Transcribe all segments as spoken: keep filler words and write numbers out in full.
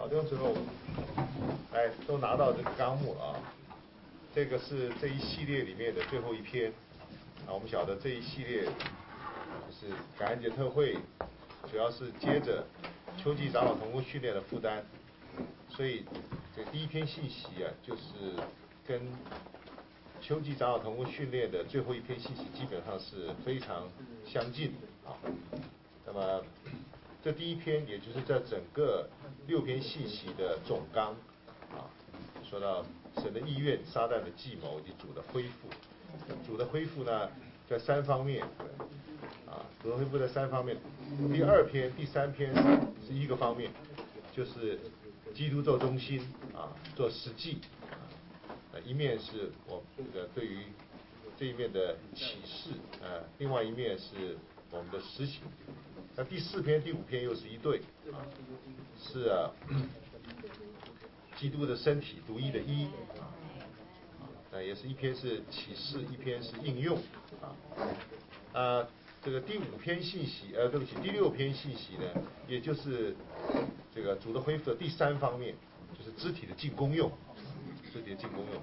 好，弟兄姊妹，我们来都拿到这个纲目了啊。这个是这一系列里面的最后一篇啊。我们晓得这一系列就是感恩节特会，主要是接着秋季长老同工训练的负担，所以这第一篇信息啊，就是跟秋季长老同工训练的最后一篇信息基本上是非常相近的啊。那么这第一篇，也就是这整个六篇信息的总纲啊，说到神的意愿、撒旦的计谋以及主的恢复。主的恢复呢，在三方面啊，主的恢复在三方面。第二篇、第三篇是一个方面，就是基督做中心啊，做实际啊，一面是我这个对于这一面的启示啊，另外一面是我们的实行。那第四篇、第五篇又是一对啊，是啊，基督的身体独一的一啊，那也是一篇是启示，一篇是应用啊。啊，这个第五篇信息，呃，对不起，第六篇信息呢，也就是这个主的恢复的第三方面，就是肢体的进功用，肢体的进功用。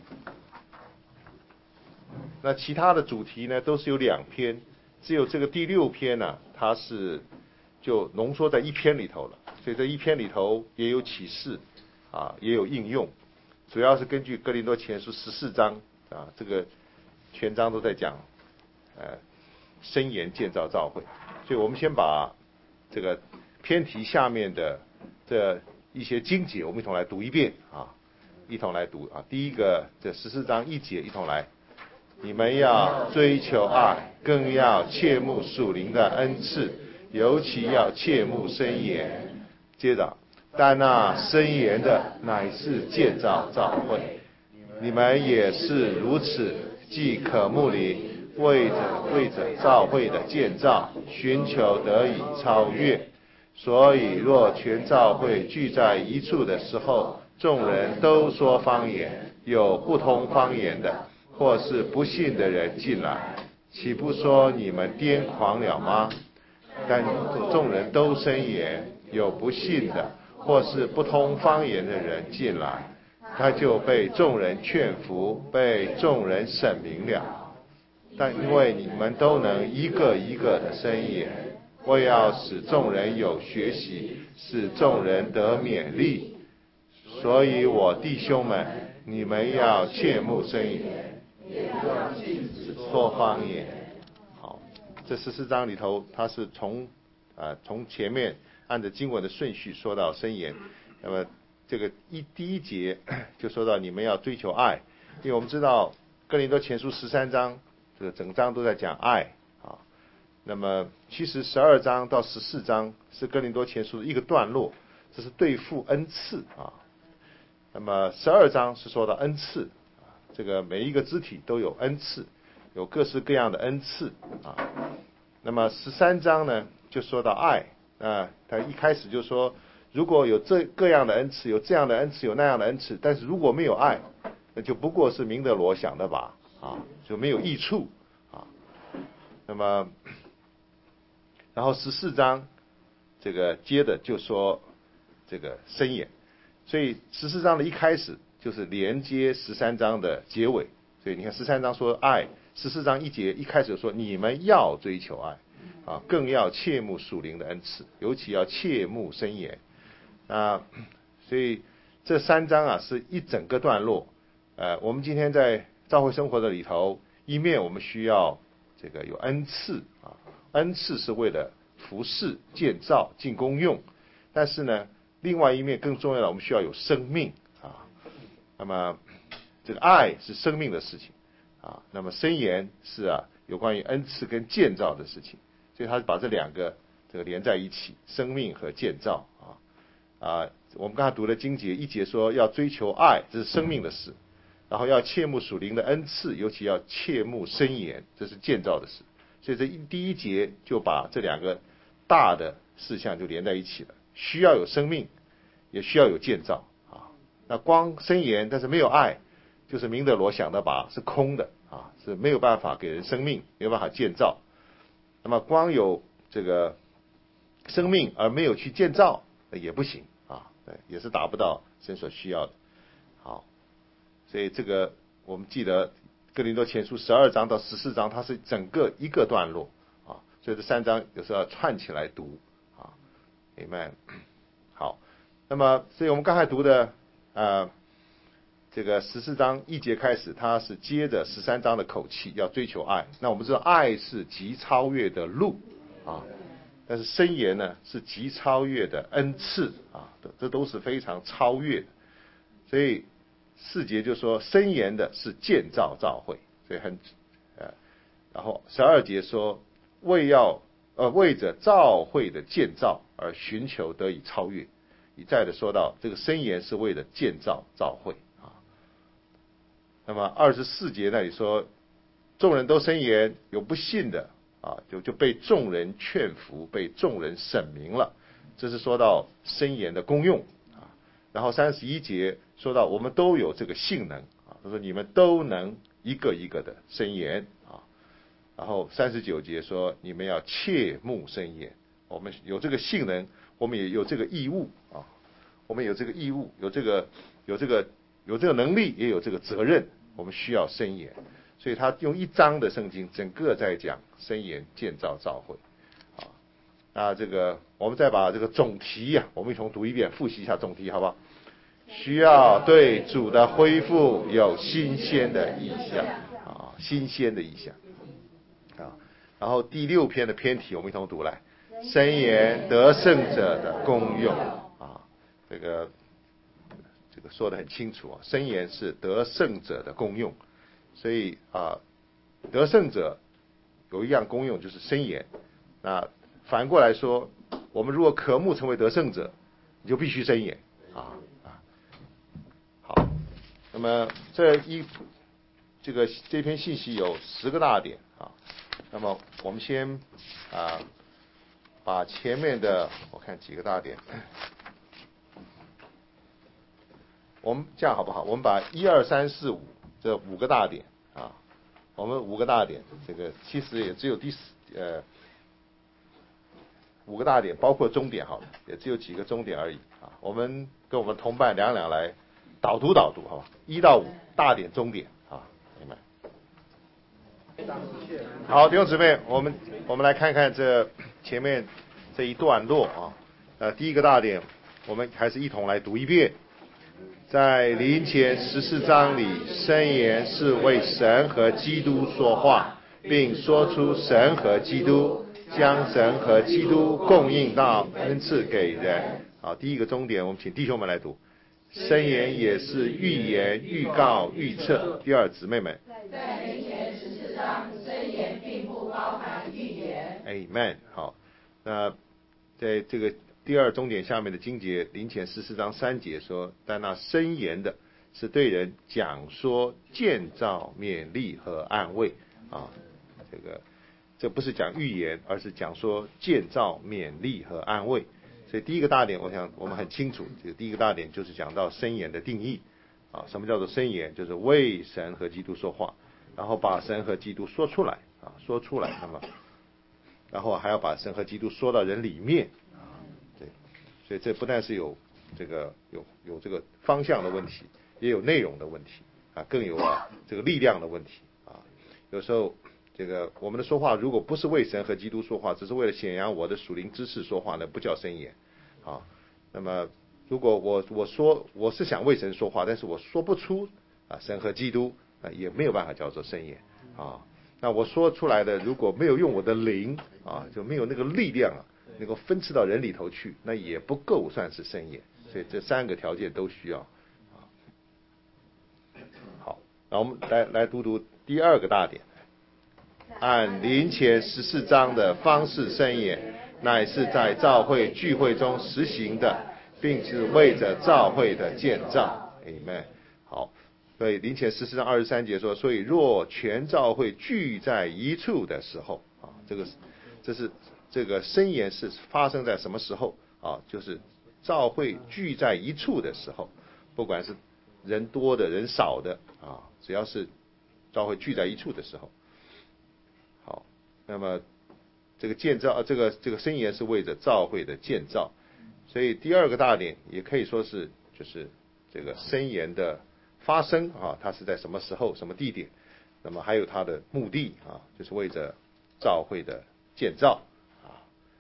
那其他的主题呢，都是有两篇，只有这个第六篇呢、啊，它是就浓缩在一篇里头了，所以这一篇里头也有启示啊，也有应用，主要是根据哥林多前书十四章啊，这个全章都在讲呃申言建造教会，所以我们先把这个篇题下面的这一些经节，我们一同来读一遍啊，一同来读啊。第一个这十四章一节，一同来。你们要追求爱，更要切慕属灵的恩赐，尤其要切慕申言。接着，但那申言的乃是建造教会，你们也是如此，既渴慕灵，为着为着教会的建造，寻求得以超越。所以若全教会聚在一处的时候，众人都说方言，有不通方言的，或是不信的人进来，岂不说你们癫狂了吗？但众人都申言，有不信的，或是不通方言的人进来，他就被众人劝服，被众人审明了。但因为你们都能一个一个的申言，为要使众人有学习，使众人得勉励，所以我弟兄们，你们要切慕申言，也不要禁止说方言。好，这十四章里头，它是从啊从前面按照经文的顺序说到申言，那么这个一第一节就说到你们要追求爱，因为我们知道哥林多前书十三章这个整章都在讲爱啊。那么其实十二章到十四章是哥林多前书的一个段落，这是对付恩赐啊。那么十二章是说到恩赐啊，这个每一个肢体都有恩赐，有各式各样的恩赐啊。那么十三章呢，就说到爱啊，他一开始就说，如果有这各样的恩赐，有这样的恩赐，有那样的恩赐，但是如果没有爱，那就不过是明德罗想的吧啊，就没有益处啊。那么，然后十四章这个接着就说这个申言。所以十四章的一开始就是连接十三章的结尾，所以你看十三章说爱，十四章一节一开始说你们要追求爱啊，更要切慕属灵的恩赐，尤其要切慕申言啊。所以这三章啊是一整个段落。呃，我们今天在教会生活的里头，一面我们需要这个有恩赐啊，恩赐是为了服侍、建造、进功用，但是呢，另外一面更重要的，我们需要有生命啊。那么这个爱是生命的事情啊，那么申言是啊有关于恩赐跟建造的事情，所以他把这两个这个连在一起，生命和建造啊啊。我们刚才读的经节一节说要追求爱，这是生命的事，然后要切慕属灵的恩赐，尤其要切慕申言，这是建造的事。所以这第一节就把这两个大的事项就连在一起了，需要有生命，也需要有建造啊。那光申言但是没有爱，就是明德罗想的把是空的啊，是没有办法给人生命，没有办法建造。那么光有这个生命而没有去建造也不行啊。 对，也是达不到神所需要的。好，所以这个我们记得哥林多前书十二章到十四章，它是整个一个段落啊，所以这三章有时候要串起来读啊。Amen。好，那么所以我们刚才读的呃这个十四章一节开始，它是接着十三章的口气，要追求爱。那我们知道爱是极超越的路啊。但是箴言呢是极超越的恩赐啊，这都是非常超越的。所以四节就说箴言的是建造教会，所以很呃，然后十二节说为要呃为着教会的建造而寻求得以超越，一再的说到这个箴言是为了建造教会啊。那么二十四节那里说众人都箴言，有不信的。啊，就就被众人劝服，被众人审明了，这是说到箴言的功用啊。然后三十一节说到我们都有这个性能啊，他说你们都能一个一个的箴言啊。然后三十九节说你们要切慕箴言，我们有这个性能，我们也有这个义务啊，我们有这个义务，有这个有这个有这个能力，也有这个责任，我们需要箴言。所以他用一章的圣经，整个在讲箴言建造教会，啊，那这个我们再把这个总题呀、啊，我们一同读一遍，复习一下总题，好不好？需要对主的恢复有新鲜的意象啊，新鲜的意象啊。然后第六篇的篇题，我们一同读来，箴言得胜者的功用啊，这个这个说得很清楚啊，箴言是得胜者的功用。所以啊，得胜者有一样功用就是箴言。那反过来说，我们如果渴慕成为得胜者，你就必须箴言啊啊。好，那么这一这个这篇信息有十个大点啊。那么我们先啊把前面的我看几个大点，我们这样好不好？我们把一二三四五。这五个大点啊，我们五个大点，这个其实也只有第四呃五个大点，包括终点好了，也只有几个终点而已啊。我们跟我们同伴两两来导读导读，好吧？一到五大点终点啊，明白？好，弟兄姊妹，我们我们来看看这前面这一段落啊。呃，第一个大点，我们还是一同来读一遍。在林前十四章里，箴言是为神和基督说话，并说出神和基督，将神和基督供应到恩赐给人。好，第一个终点，我们请弟兄们来读。箴言也是预言、预告、预测。第二，姊妹们， 在林前十四章，箴言并不包含预言。 Amen。好，那在这个第二终点下面的经节，林前十四章三节说，但那箴言的是对人讲说、建造、勉励和安慰啊。这个这不是讲预言，而是讲说建造、勉励和安慰。所以第一个大点，我想我们很清楚，这个第一个大点就是讲到箴言的定义啊。什么叫做箴言？就是为神和基督说话，然后把神和基督说出来啊，说出来，那么然后还要把神和基督说到人里面。所以这不但是有这个有有这个方向的问题，也有内容的问题啊，更有啊这个力量的问题啊。有时候这个我们的说话如果不是为神和基督说话，只是为了显扬我的属灵知识说话呢，不叫箴言啊。那么如果我我说我是想为神说话，但是我说不出啊神和基督啊，也没有办法叫做箴言啊。那我说出来的如果没有用我的灵啊，就没有那个力量啊，能够分赐到人里头去，那也不够算是箴言。所以这三个条件都需要。好，那我们来来读读第二个大点。按林前十四章的方式箴言，乃是在教会聚会中实行的，并是为着教会的建造。Amen。好，所以林前十四章二十三节说，所以若全教会聚在一处的时候啊，这个这是这个箴言是发生在什么时候啊？就是教会聚在一处的时候，不管是人多的人少的啊，只要是教会聚在一处的时候。好，那么这个建造，这个这个箴言是为着教会的建造， 所以第二个大点也可以说是就是这个箴言的发生啊，它是在什么时候、什么地点，那么还有它的目的啊，就是为着教会的建造啊。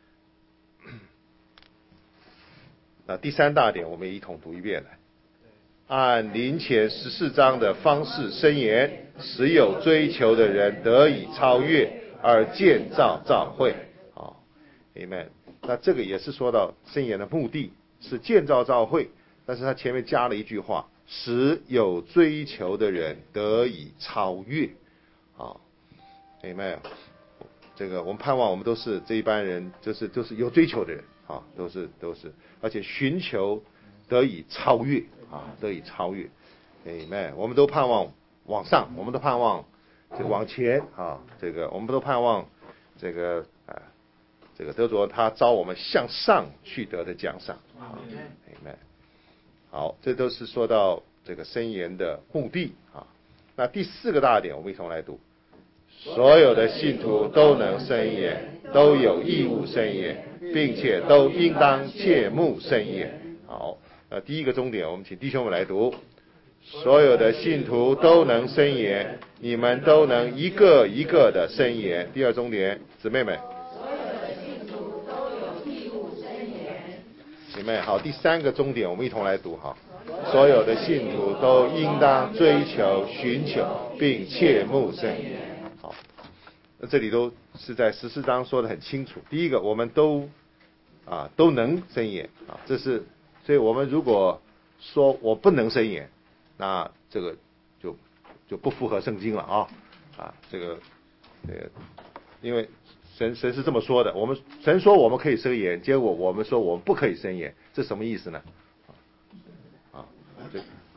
那第三大点我们一同读一遍来。按林前十四章的方式申言，使有追求的人得以超越，而建造教会。好 ，Amen。那这个也是说到申言的目的是建造教会，但是他前面加了一句话，使有追求的人得以超越。好 ，Amen。这个我们盼望我们都是这一班人，就是都是有追求的人啊，都是都是，而且寻求得以超越。啊，得以超越 ，Amen。我们都盼望往上，我们都盼望这个往前啊，这个我们都盼望这个啊，这个得着他招我们向上去得的奖赏啊 ，Amen。好，这都是说到这个箴言的目的啊。那第四个大点，我们一同来读：所有的信徒都能申言，都有义务申言，并且都应当切慕申言。好。呃，第一个终点，我们请弟兄们来读：所有的信徒都能申言，你们都能一个一个的申言。第二终点，姊妹们， 所有的信徒都有义务申言。 姊妹好，第三个终点，我们一同来读哈。所有的信徒都应当追求、寻求，并切慕申言。好，那这里都是在十四章说的很清楚。第一个，我们都啊都能申言啊，这是。所以我们如果说我不能申言，那这个就就不符合圣经了啊啊，这个这个，因为神神是这么说的，我们神说我们可以申言，结果我们说我们不可以申言，这什么意思呢？啊，这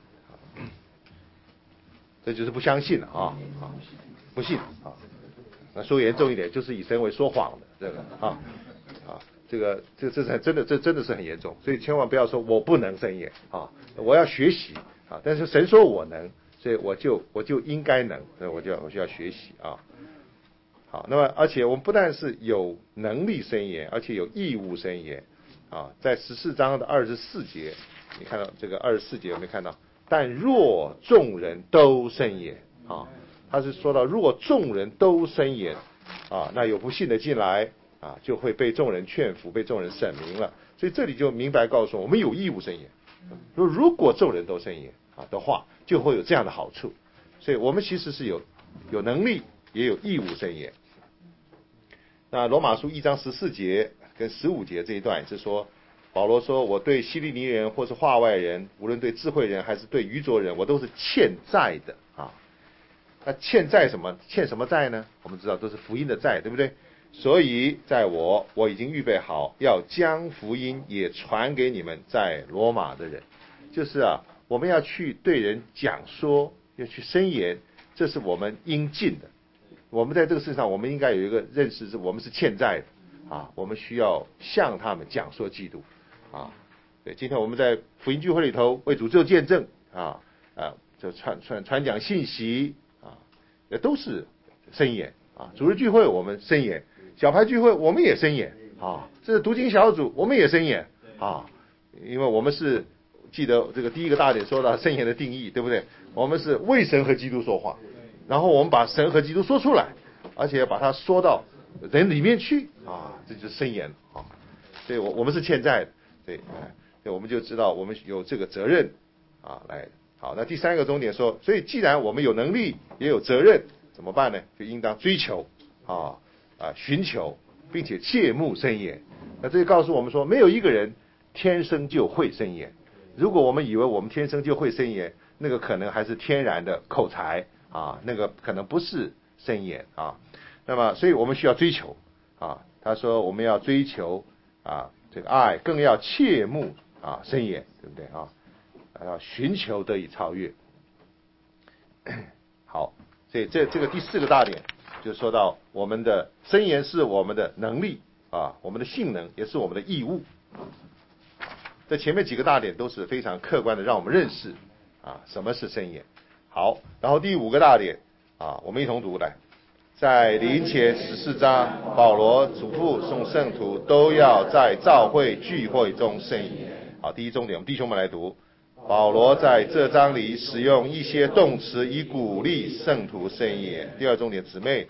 这就是不相信了啊啊，不信啊，那说严重一点，就是以神为说谎的这个啊啊。这个这这是真的，这真的是很严重，所以千万不要说我不能申言啊，我要学习啊，但是神说我能，所以我就我就应该能，所以我就要我就要学习啊。好，那么而且我们不但是有能力申言，而且有义务申言啊，在十四章的二十四节，你看到这个二十四节有没有看到？但若众人都申言啊，他是说到如果众人都申言啊，那有不信的进来。啊，就会被众人劝服，被众人审明了。所以这里就明白告诉我们，我们有义务申言。说如果众人都申言啊的话，就会有这样的好处。所以我们其实是有有能力，也有义务申言。那罗马书一章十四节跟十五节这一段是说，保罗说：“我对希利尼人或是化外人，无论对智慧人还是对愚拙人，我都是欠债的啊。”那欠债什么？欠什么债呢？我们知道都是福音的债，对不对？所以在我我已经预备好，要将福音也传给你们在罗马的人。就是啊，我们要去对人讲说，要去申言，这是我们应尽的。我们在这个世上，我们应该有一个认识，是我们是欠债的啊，我们需要向他们讲说基督啊。对，今天我们在福音聚会里头为主做见证啊啊，就传传传讲信息啊，也都是申言啊。主日聚会我们申言。小牌聚会我们也申言啊，这是读经小组我们也申言啊，因为我们是记得这个第一个大点说到申言的定义，对不对？我们是为神和基督说话，然后我们把神和基督说出来，而且把它说到人里面去啊，这就是申言啊。所以我我们是欠债的，对，对，我们就知道我们有这个责任啊，来好。那第三个重点说，所以既然我们有能力也有责任，怎么办呢？就应当追求啊。啊，寻求，并且切慕申言。那这就告诉我们说，没有一个人天生就会申言。如果我们以为我们天生就会申言，那个可能还是天然的口才啊，那个可能不是申言啊。那么，所以我们需要追求啊。他说我们要追求啊这个爱，更要切慕啊申言，对不对啊？要寻求得以超越。好，所以这这个第四个大点。就说到我们的申言是我们的能力啊，我们的性能也是我们的义务。这前面几个大点都是非常客观的，让我们认识啊什么是申言。好，然后第五个大点啊，我们一同读来。 在林前十四章，保罗嘱咐众圣徒都要在教会聚会中圣言。好，第一重点，我们弟兄们来读。保罗在这章里使用一些动词以鼓励圣徒圣言。第二重点，姊妹。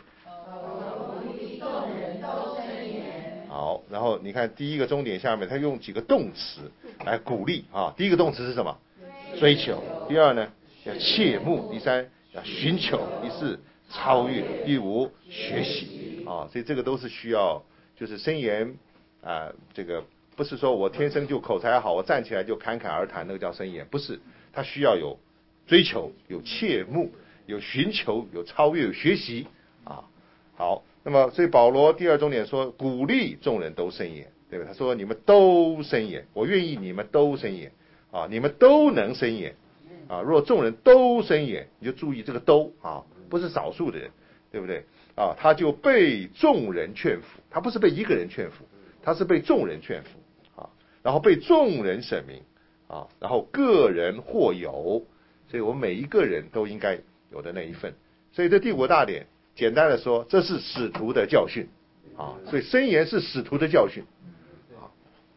好，然后你看第一个重点下面，他用几个动词来鼓励啊。第一个动词是什么？追求。第二呢，要切慕。第三，要寻求。第四，超越。第五，学习啊。所以这个都是需要，就是箴言啊，这个不是说我天生就口才好，我站起来就侃侃而谈，那个叫箴言，不是。他需要有追求，有切慕，有寻求，有超越，有学习啊。好，那么所以保罗第二重点说，鼓励众人都申言，对吧？他说你们都申言，我愿意你们都申言啊，你们都能申言啊。若众人都申言，你就注意这个都啊，不是少数的人，对不对啊？他就被众人劝服，他不是被一个人劝服，他是被众人劝服啊，然后被众人审明啊，然后个人或有，所以我们每一个人都应该有的那一份。所以这第五个大点，简单的说，这是使徒的教训啊，所以申言是使徒的教训啊。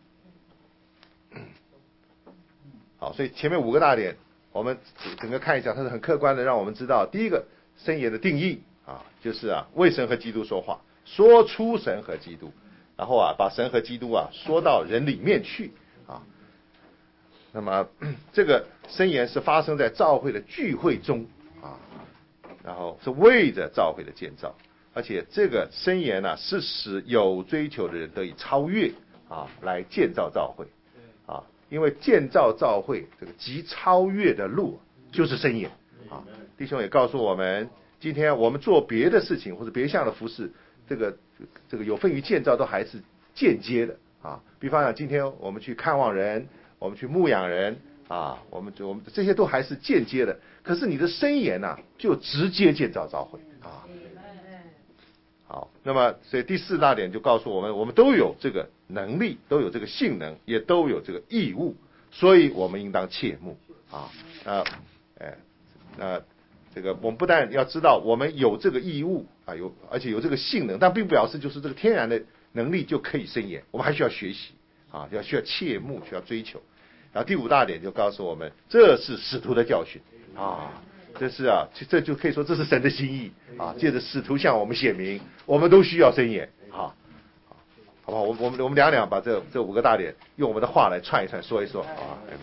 好，所以前面五个大点，我们整个看一下，它是很客观的，让我们知道，第一个申言的定义啊，就是啊，为神和基督说话，说出神和基督，然后啊，把神和基督啊说到人里面去啊。那么这个申言是发生在教会的聚会中啊。然后是为着教会的建造，而且这个申言呢、啊，是使有追求的人得以超越啊，来建造教会啊。因为建造教会这个极超越的路就是申言啊。弟兄也告诉我们，今天我们做别的事情或者别项的服事，这个这个有份于建造都还是间接的啊。比方讲，今天我们去看望人，我们去牧养人。啊，我们我们这些都还是间接的，可是你的申言呢、啊，就直接建造教会啊。好，那么所以第四大点就告诉我们，我们都有这个能力，都有这个性能，也都有这个义务，所以我们应当切慕啊。那，哎，那这个我们不但要知道我们有这个义务啊，有而且有这个性能，但并不表示就是这个天然的能力就可以申言，我们还需要学习啊，要需要切慕，需要追求。然后第五大点就告诉我们，这是使徒的教训啊，这是啊，这就可以说这是神的心意啊，借着使徒向我们显明，我们都需要申言啊，好不好？我我们我们两两把这这五个大点用我们的话来串一串，说一说啊，明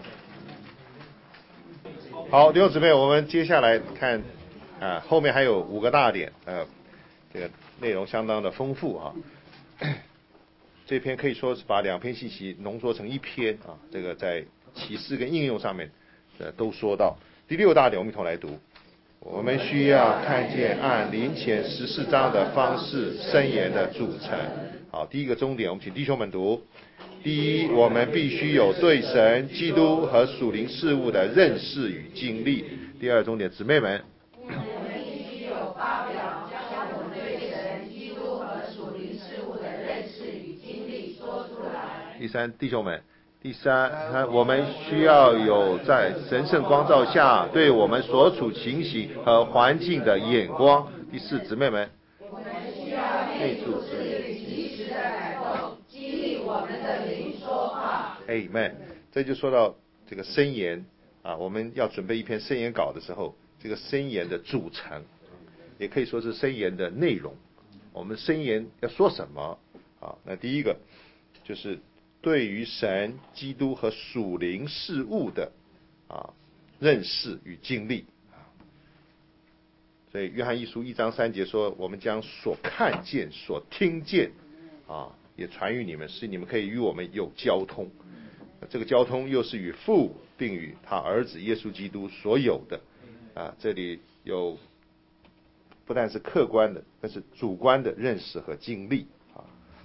白？好，弟兄姊妹，我们接下来看啊，后面还有五个大点，呃，这个内容相当的丰富啊。这篇可以说是把两篇信息浓缩成一篇啊，这个在启示跟应用上面，呃，都说到。第六大点，我们一同来读。我们需要看见按林前十四章的方式申言的组成。好，第一个重点，我们请弟兄们读。第一，我们必须有对神、基督和属灵事物的认识与经历。第二重点，姊妹们。我们必须有发表将我们对神、基督和属灵事物的认识与经历说出来。第三，弟兄们。第三，我们需要有在神圣光照下对我们所处情形和环境的眼光。第四，姊妹们，我们需要内处是及时的感动，激励我们的灵说话。Amen。这就说到这个申言啊，我们要准备一篇申言稿的时候，这个申言的组成，也可以说是申言的内容。我们申言要说什么啊？那第一个就是对于神、基督和属灵事物的啊认识与经历啊，所以约翰一书一章三节说，我们将所看见、所听见啊，也传与你们，使你们可以与我们有交通。这个交通又是与父并与他儿子耶稣基督所有的啊，这里有不但是客观的，但是主观的认识和经历啊。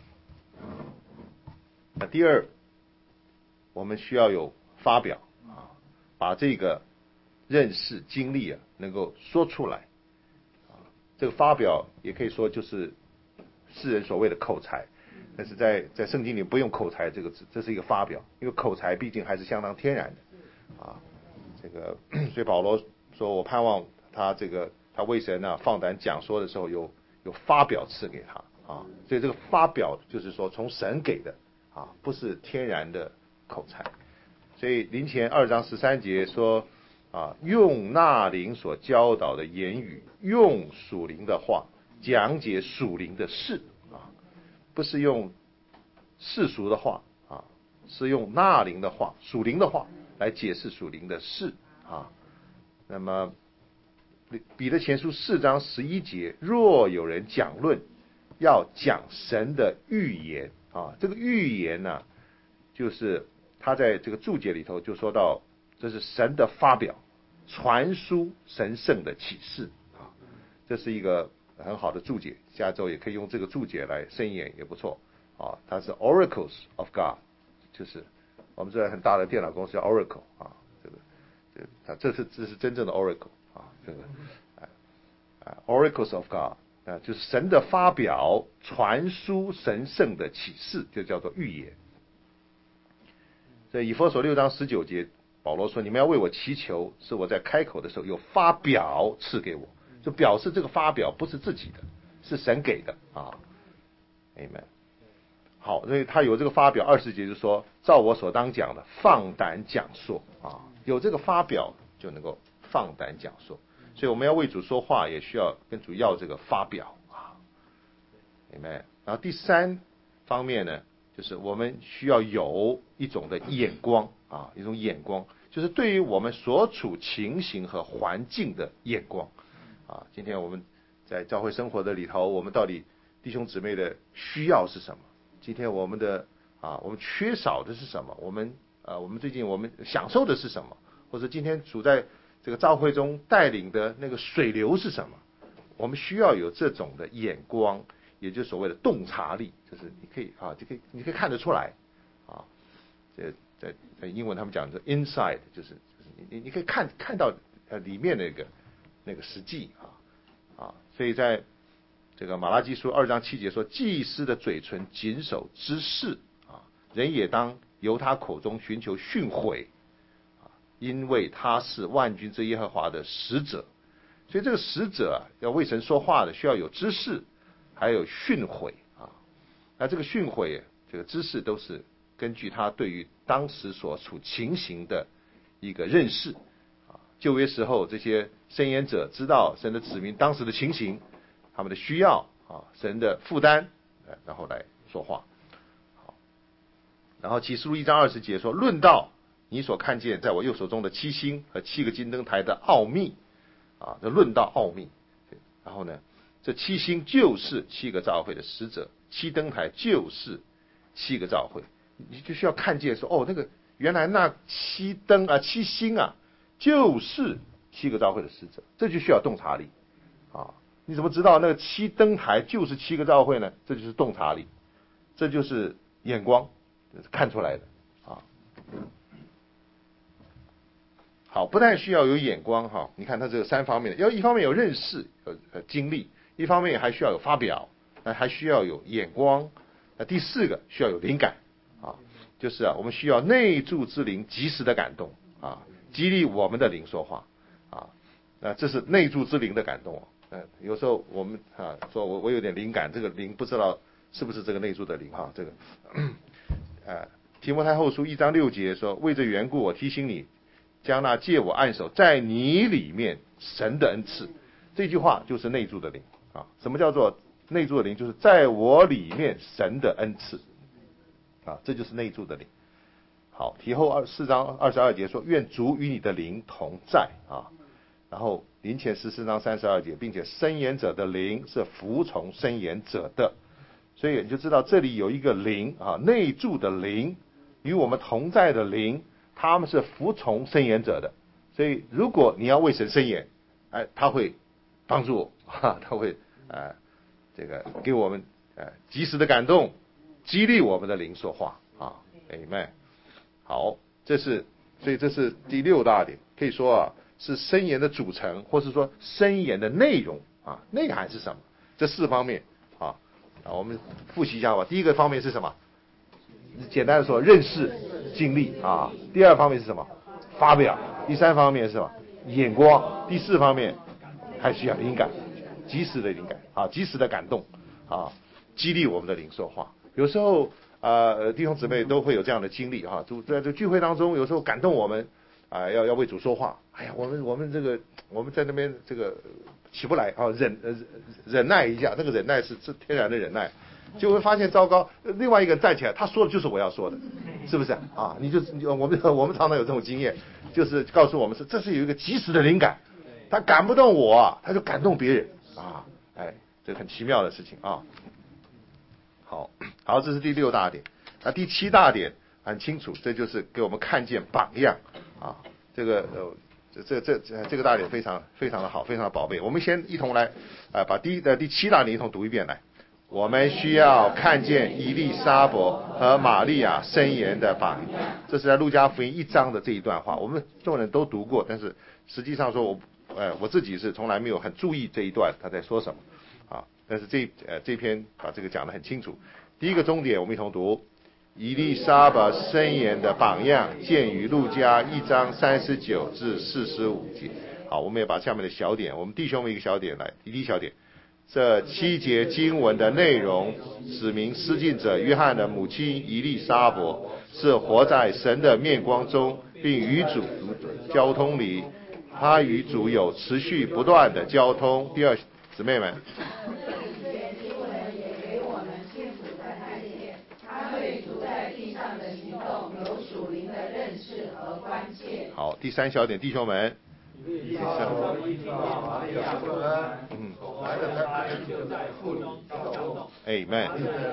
那第二，我们需要有发表啊，把这个认识经历啊能够说出来啊。这个发表也可以说就是世人所谓的口才，但是在在圣经里不用口才这个字，这是一个发表，因为口才毕竟还是相当天然的啊。这个所以保罗说，我盼望他这个他为神呢放胆讲说的时候，有有发表赐给他啊，所以这个发表就是说从神给的啊，不是天然的口才。所以林前二章十三节说啊，用那灵所教导的言语，用属灵的话讲解属灵的事啊，不是用世俗的话啊，是用那灵的话、属灵的话来解释属灵的事啊。那么彼得前书四章十一节，若有人讲论，要讲神的预言啊。这个预言呢、啊，就是他在这个注解里头就说到，这是神的发表，传输神圣的启示啊。这是一个很好的注解，下周也可以用这个注解来申言也不错啊。它是 Oracles of God， 就是我们这很大的电脑公司叫 Oracle 啊，这个这个它这是这是真正的 Oracle。啊，这个啊 ，Oracles of God 啊，就是神的发表，传输神圣的启示，就叫做预言。在以弗所六章十九节，保罗说：“你们要为我祈求，是我在开口的时候有发表赐给我。”就表示这个发表不是自己的，是神给的啊。Amen。好，所以他有这个发表，二十节就说：“照我所当讲的，放胆讲说啊，有这个发表就能够。”放胆讲说，所以我们要为主说话，也需要跟主要这个发表啊，明白？然后第三方面呢，就是我们需要有一种的眼光啊，一种眼光，就是对于我们所处情形和环境的眼光啊。今天我们在教会生活的里头，我们到底弟兄姊妹的需要是什么？今天我们的啊，我们缺少的是什么？我们啊，我们最近我们享受的是什么？或者今天处在这个教会中带领的那个水流是什么？我们需要有这种的眼光，也就是所谓的洞察力，就是你可以啊，就可以你可以看得出来啊。这在在英文他们讲的 inside， 就是就是你你可以看看到呃里面那个那个实际啊啊。所以在这个马拉基书二章七节说，祭司的嘴唇谨守知识啊，人也当由他口中寻求训诲。因为他是万军之耶和华的使者，所以这个使者啊，要为神说话的，需要有知识，还有训诲啊。那这个训诲，这个知识都是根据他对于当时所处情形的一个认识啊。旧约时候，这些申言者知道神的子民当时的情形，他们的需要啊，神的负担，然后来说话。好，然后启示录一章二十节说，论到你所看见在我右手中的七星和七个金灯台的奥秘啊，这论到奥秘。然后呢，这七星就是七个教会的使者，七灯台就是七个教会，你就需要看见说，哦，那个原来那七灯啊、七星啊，就是七个教会的使者，这就需要洞察力啊。你怎么知道那个七灯台就是七个教会呢？这就是洞察力，这就是眼光看出来的啊。好，不但需要有眼光哈，你看他这个三方面的，要一方面有认识、有呃经历，一方面还需要有发表，那还需要有眼光，那第四个需要有灵感啊，就是啊，我们需要内住之灵及时的感动啊，激励我们的灵说话啊，那这是内住之灵的感动。嗯，有时候我们啊说我我有点灵感，这个灵不知道是不是这个内住的灵哈，这个呃提摩太后书一章六节说，为这缘故我提醒你，将那借我按手在你里面神的恩赐，这句话就是内住的灵啊。什么叫做内住的灵？就是在我里面神的恩赐啊，这就是内住的灵。好，提后二四章二十二节说，愿主与你的灵同在啊。然后林前十四章三十二节，并且申言者的灵是服从申言者的，所以你就知道这里有一个灵啊，内住的灵，与我们同在的灵。他们是服从申言者的，所以如果你要为神申言，哎，他会帮助我，哈，他会呃这个给我们呃及时的感动，激励我们的灵说话啊 ，Amen。好，这是所以这是第六大点，可以说啊是申言的组成，或是说申言的内容啊，内涵是什么？这四方面啊啊，我们复习一下吧。第一个方面是什么？简单的说，认识、经历啊。第二方面是什么？发表。第三方面是什么？眼光。第四方面， 还需要灵感，及时的灵感啊，及时的感动啊，激励我们的灵受化。有时候呃弟兄姊妹都会有这样的经历哈，主在这聚会当中，有时候感动我们啊，要要为主说话。哎呀，我们我们这个我们在那边这个起不来啊，忍呃忍耐一下，这个忍耐是是天然的忍耐。就会发现糟糕，另外一个人站起来，他说的就是我要说的，是不是啊？你就我们我们常常有这种经验，就是告诉我们是这是有一个及时的灵感，他感不动我，他就感动别人啊，哎，这很奇妙的事情啊。好，好，这是第六大点。那第七大点很清楚，这就是给我们看见榜样啊。这个呃，这这这这个大点非常非常的好，非常的宝贝。我们先一同来啊、呃，把第呃第七大点一同读一遍来。我们需要看见以利沙伯和玛利亚申言的榜样。这是在路加福音一章的这一段话，我们众人都读过，但是实际上说我呃我自己是从来没有很注意这一段他在说什么啊。但是这呃这篇把这个讲得很清楚。第一个重点我们一同读，以利沙伯申言的榜样见于路加一章三十九至四十五节。好，我们也把下面的小点，我们弟兄们一个小点来，第一小点。这七节经文的内容指明施浸者约翰的母亲以利沙伯是活在神的面光中，并与主交通里，他与主有持续不断的交通。第二，姊妹们，好，第三小点，弟兄们，第三，嗯。Amen。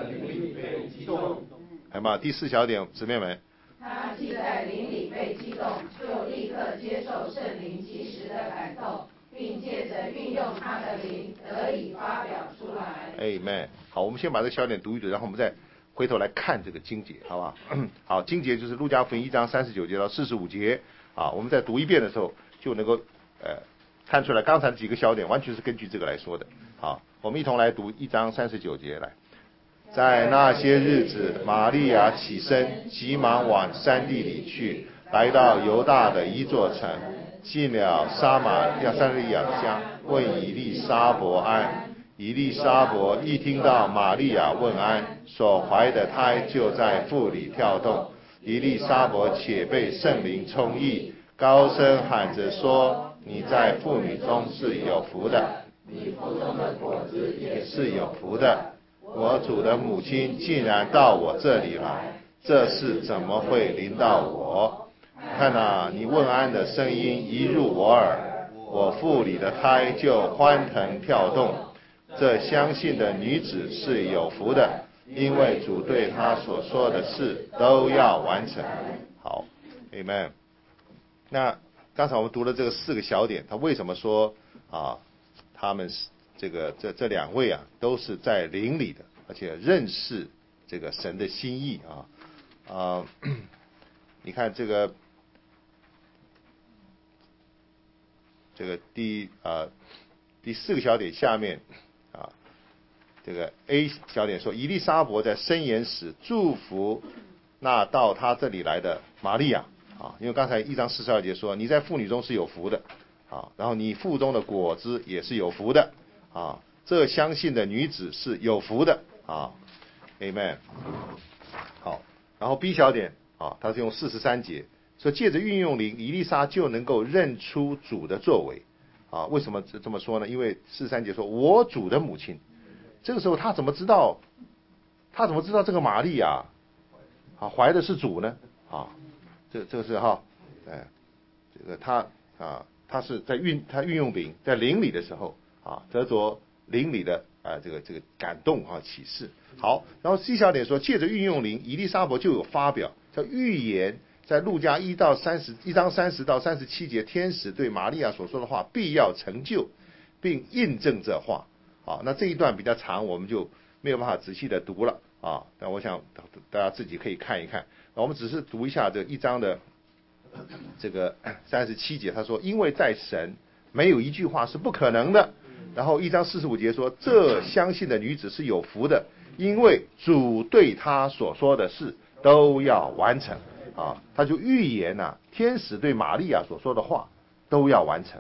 来嘛，第四小点，姊妹们。 他既在灵里被激动，就立刻接受圣灵及时的感动，并借着运用他的灵得以发表出来。 Amen。好，我们先把这个小点读一读，然后我们再回头来看这个经节，好吧？好，经节就是路加福音一章三十九节到四十五节啊。我们在读一遍的时候，就能够呃。看出来刚才几个小点完全是根据这个来说的。好，我们一同来读一章三十九节来。在那些日子，玛利亚起身，急忙往山地里去，来到犹大的一座城，进了撒玛亚撒利亚家，问以利沙伯安。以利沙伯一听到玛利亚问安，所怀的胎就在腹里跳动。以利沙伯且被圣灵充溢，高声喊着说，你在妇女中是有福的， 你腹中的果子也是有福的。我主的母亲竟然到我这里来，这事怎么会临到我？看啊，你问安的声音一入我耳，我腹里的胎就欢腾跳动。这相信的女子是有福的，因为主对她所说的事都要完成。好 ，Amen。那刚才我们读了这个四个小点，他为什么说啊，他们是这个这这两位啊，都是在灵里的，而且认识这个神的心意啊啊，你看这个这个第啊第四个小点下面啊，这个 A 小点说，以利沙伯在申言时祝福那到他这里来的玛利亚。啊，因为刚才一章四十二节说，你在妇女中是有福的，啊，然后你腹中的果子也是有福的，啊，这相信的女子是有福的，啊 ，Amen。好，然后 B 小点，啊，他是用四十三节说，借着运用灵，以利沙就能够认出主的作为，啊，为什么这么说呢？因为四十三节说，我主的母亲，这个时候他怎么知道，他怎么知道这个玛利亚，啊，怀的是主呢？啊。这这是哈，哎，这个他啊，他是在运他运用灵，在灵里的时候啊，得着灵里的啊这个这个感动啊启示。好，然后 C 小点说，借着运用灵，以利沙伯就有发表，叫预言，在路加一到三十一章三十到三十七节，天使对玛利亚所说的话必要成就，并印证这话。好，那这一段比较长，我们就没有办法仔细的读了啊，但我想大家自己可以看一看。我们只是读一下这一章的这个三十七节，他说，因为在神没有一句话是不可能的。然后一章四十五节说，这相信的女子是有福的，因为主对她所说的事都要完成啊。他就预言啊，天使对玛利亚所说的话都要完成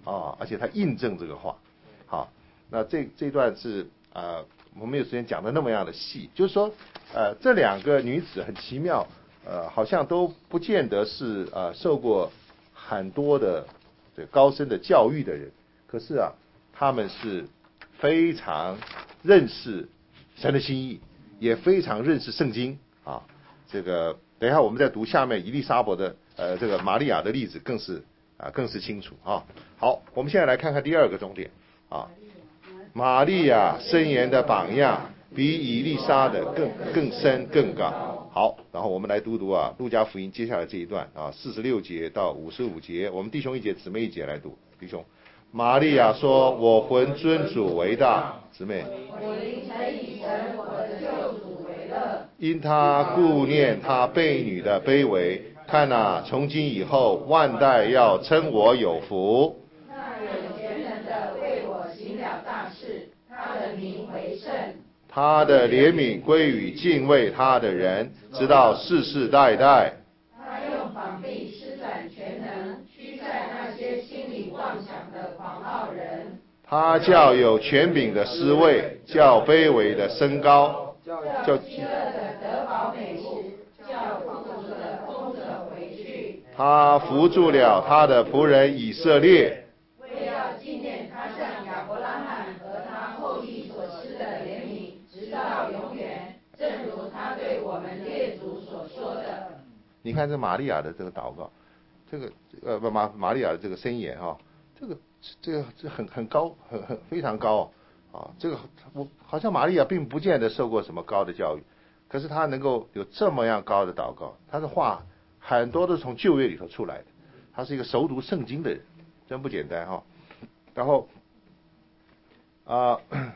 啊，而且他印证这个话。好，那这这段是呃，我们没有时间讲的那么样的细，就是说呃，这两个女子很奇妙，呃，好像都不见得是呃受过很多的这高深的教育的人，可是啊，他们是非常认识神的心意，也非常认识圣经啊。这个等一下我们再读下面以利沙伯的呃这个玛利亚的例子，更是啊更是清楚啊。好，我们现在来看看第二个重点啊，玛利亚箴言的榜样比以利沙的更更深更高。好，然后我们来读读啊路加福音接下来这一段啊四十六节到五十五节，我们弟兄一节姊妹一节来读。弟兄，玛利亚说：“我魂尊主为大。”姊妹， 我灵曾以神我的救主为乐， 因他顾念他婢女的卑微，看哪，从今以后万代要称我有福。 那有全能的为我行了大事，他的名为圣。 他的怜悯归于敬畏他的人，直到世世代代。 他用膀臂施展全能，驱散那些心里妄想的狂傲人。 他叫有权柄的失位，叫卑微的升高， 叫饥饿的得饱美食，叫富足的空着回去。 他扶助了他的仆人以色列， 为要纪念他向亚伯拉罕和他后裔所施的怜悯，直到永远，正如他对我们列祖所说的。 你看这玛利亚的这个祷告，这个呃不玛玛利亚的这个箴言哈、啊，这个这个这很很高，很很非常高啊。这个我好像玛利亚并不见得受过什么高的教育，可是她能够有这么样高的祷告，她的话很多都是从旧约里头出来的，她是一个熟读圣经的人，真不简单哈、啊。然后啊、呃，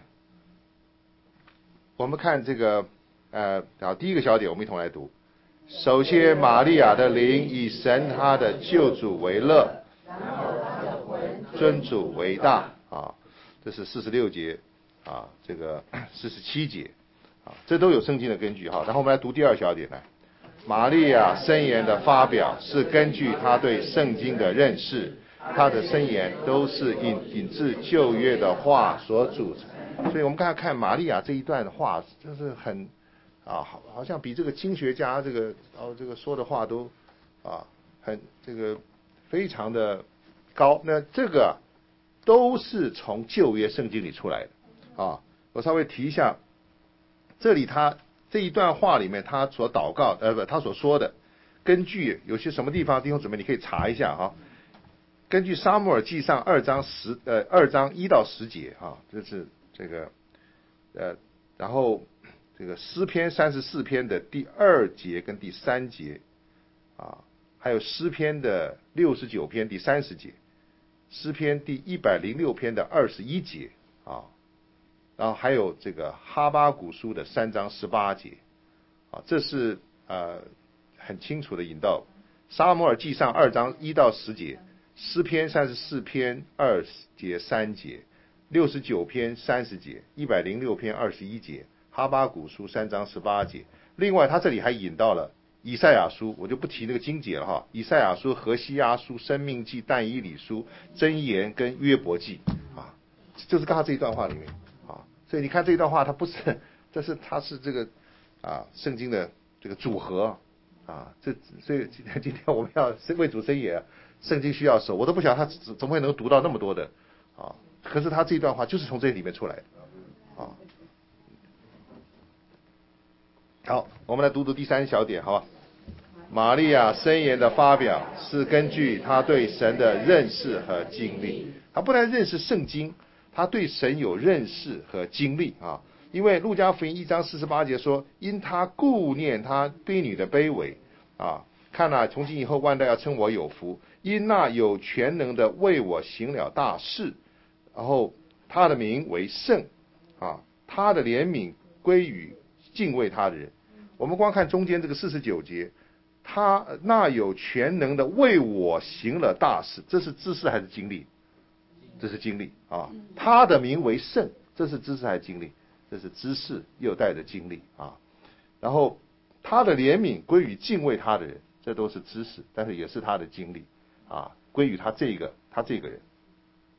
我们看这个呃，好，第一个小点我们一同来读。首先，玛利亚的灵以神他的救主为乐，尊主为大啊，这是四十六节啊，这个四十七节啊，这都有圣经的根据哈。然后我们来读第二小点来，玛利亚箴言的发表是根据他对圣经的认识，他的箴言都是引引自旧约的话所组成，所以我们刚才看玛利亚这一段的话，就是很。啊，好，好像比这个经学家这个哦这个说的话都啊很这个非常的高。那这个都是从旧约圣经里出来的啊。我稍微提一下，这里他这一段话里面他所祷告呃不他所说的，根据有些什么地方弟兄姊妹你可以查一下哈。根据撒母耳记上二章十呃二章一到十节啊，这是这个呃然后。这个诗篇三十四篇的第二节跟第三节啊，还有诗篇的六十九篇第三十节，诗篇第一百零六篇的二十一节啊，然后还有这个哈巴谷书的三章十八节啊，这是呃很清楚的引到撒母耳记上二章一到十节，诗篇三十四篇二节三节，六十九篇三十节，一百零六篇二十一节。哈巴谷书三章十八节，另外他这里还引到了以赛亚书，我就不提那个经节了哈。以赛亚书、何西阿书、生命记、但以理书、箴言跟约伯记啊，就是刚刚这一段话里面啊。所以你看这一段话，它不是，这是它是这个啊圣经的这个组合啊。这所以今天今天我们要为主申言，圣经需要守，我都不晓得他怎么会能读到那么多的啊。可是他这一段话就是从这里面出来的啊。好，我们来读读第三小点，好吧？玛利亚箴言的发表是根据他对神的认识和经历。他不但认识圣经，他对神有认识和经历啊。因为路加福音一章四十八节说，因他顾念他婢女的卑微啊，看哪，从今以后万代要称我有福，因那有全能的为我行了大事，然后他的名为圣啊，他的怜悯归于敬畏他的人。我们光看中间这个四十九节，他那有全能的为我行了大事，这是知识还是经历？这是经历啊。他的名为圣，这是知识还是经历？这是知识又带着经历啊。然后他的怜悯归于敬畏他的人，这都是知识，但是也是他的经历啊，归于他这个他这个人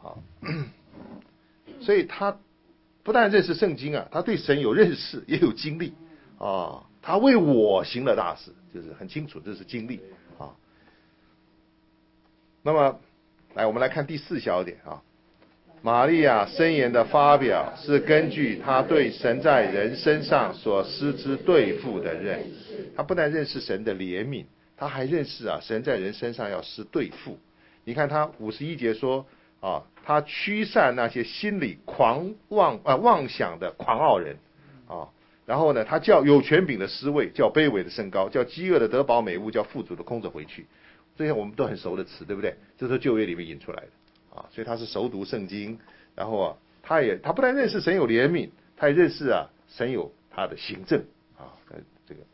啊。所以他不但认识圣经啊，他对神有认识，也有经历啊。他为我行了大事，就是很清楚，这是经历啊。那么，来我们来看第四小点啊。玛利亚申言的发表是根据他对神在人身上所施之对付的认识。他不但认识神的怜悯，他还认识啊神在人身上要施对付。你看他五十一节说啊，他驱散那些心里狂妄啊妄想的狂傲人啊。然后呢，他叫有权柄的失位，叫卑微的升高，叫饥饿的得饱美物，叫富足的空着回去。这些我们都很熟的词，对不对？这是旧约里面引出来的。啊，所以他是熟读圣经，然后啊，他也他不但认识神有怜悯，他也认识啊神有他的行政啊，这个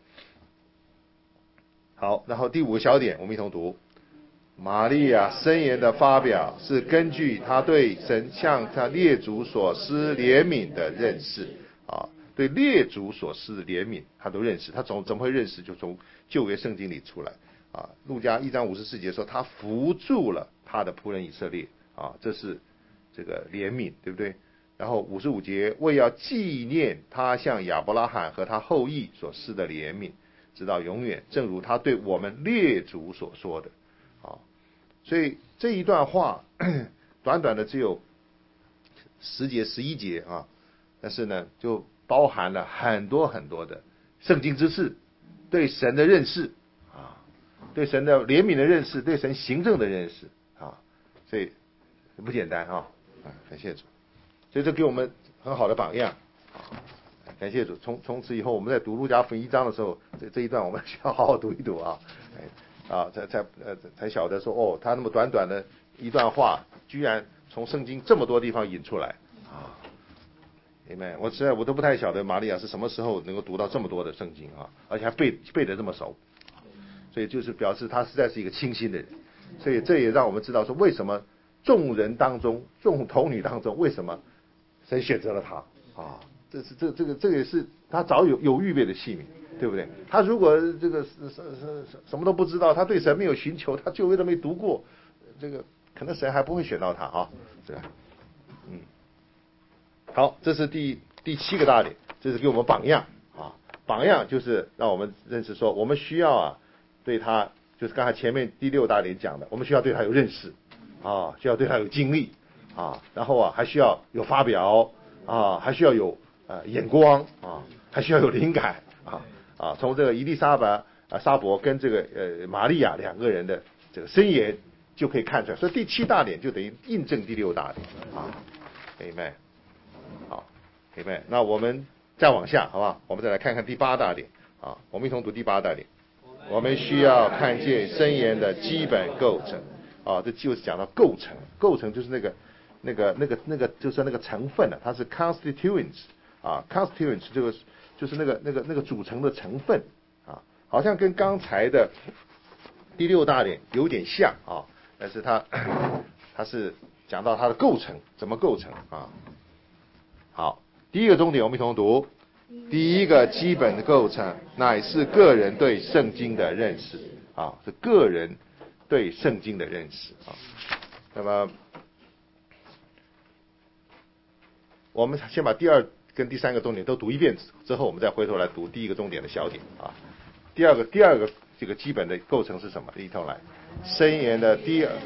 好。然后第五个小点，我们一同读：玛利亚申言的发表是根据他对神向他列祖所施怜悯的认识啊，对列祖所施的怜悯他都认识，他总怎么会认识？就从旧约圣经里出来啊。路加一章五十四节说，他扶助了他的仆人以色列。啊，这是这个怜悯，对不对？然后五十五节，为要纪念他向亚伯拉罕和他后裔所施的怜悯，直到永远，正如他对我们列祖所说的。啊，所以这一段话短短的只有十节、十一节啊，但是呢，就包含了很多很多的圣经知识，对神的认识啊，对神的怜悯的认识，对神行政的认识啊，所以不简单啊！啊，感谢主，所以这给我们很好的榜样啊！感谢主，从从此以后，我们在读路加福音一章的时候，这这一段我们需要好好读一读啊！哎啊，才才呃才晓得说哦，他那么短短的一段话，居然从圣经这么多地方引出来啊！明白？我实在我都不太晓得玛利亚是什么时候能够读到这么多的圣经啊，而且还背背得这么熟，所以就是表示他实在是一个清心的人，所以这也让我们知道说为什么。众人当中，众童女当中，为什么神选择了他啊？这是这这个这个也是他早有有预备的器皿，对不对？他如果这个什什什么都不知道，他对神没有寻求，他旧约都没读过，这个可能神还不会选到他啊，是吧？嗯，好，这是第第七个大点，这是给我们榜样啊，榜样就是让我们认识说，我们需要啊对他，就是刚才前面第六大点讲的，我们需要对他有认识。啊，需要对他有经历啊，然后啊还需要有发表啊，还需要有呃眼光啊，还需要有灵感啊啊。从这个伊丽莎白啊沙伯跟这个呃玛利亚两个人的这个箴言就可以看出来，所以第七大点就等于印证第六大点啊。Amen。好 ，Amen。那我们再往下，好不好？我们再来看看第八大点啊，我们一同读第八大点。我们需要看见箴言的基本构成。啊，这就是讲到构成，构成就是那个、那个、那个、那个，就是那个成分呢、啊，它是 constituents 啊 ，constituents 这个就是那个、那个、那个组成的成分啊，好像跟刚才的第六大点有点像啊，但是它它是讲到它的构成，怎么构成啊？好，第一个重点我们一同读，第一个基本的构成乃是个人对圣经的认识啊，是个人。对圣经的认识啊，那么我们先把第二跟第三个重点都读一遍之后，我们再回头来读第一个重点的小点啊。第二个第二个这个基本的构成是什么？一同来，箴言的第二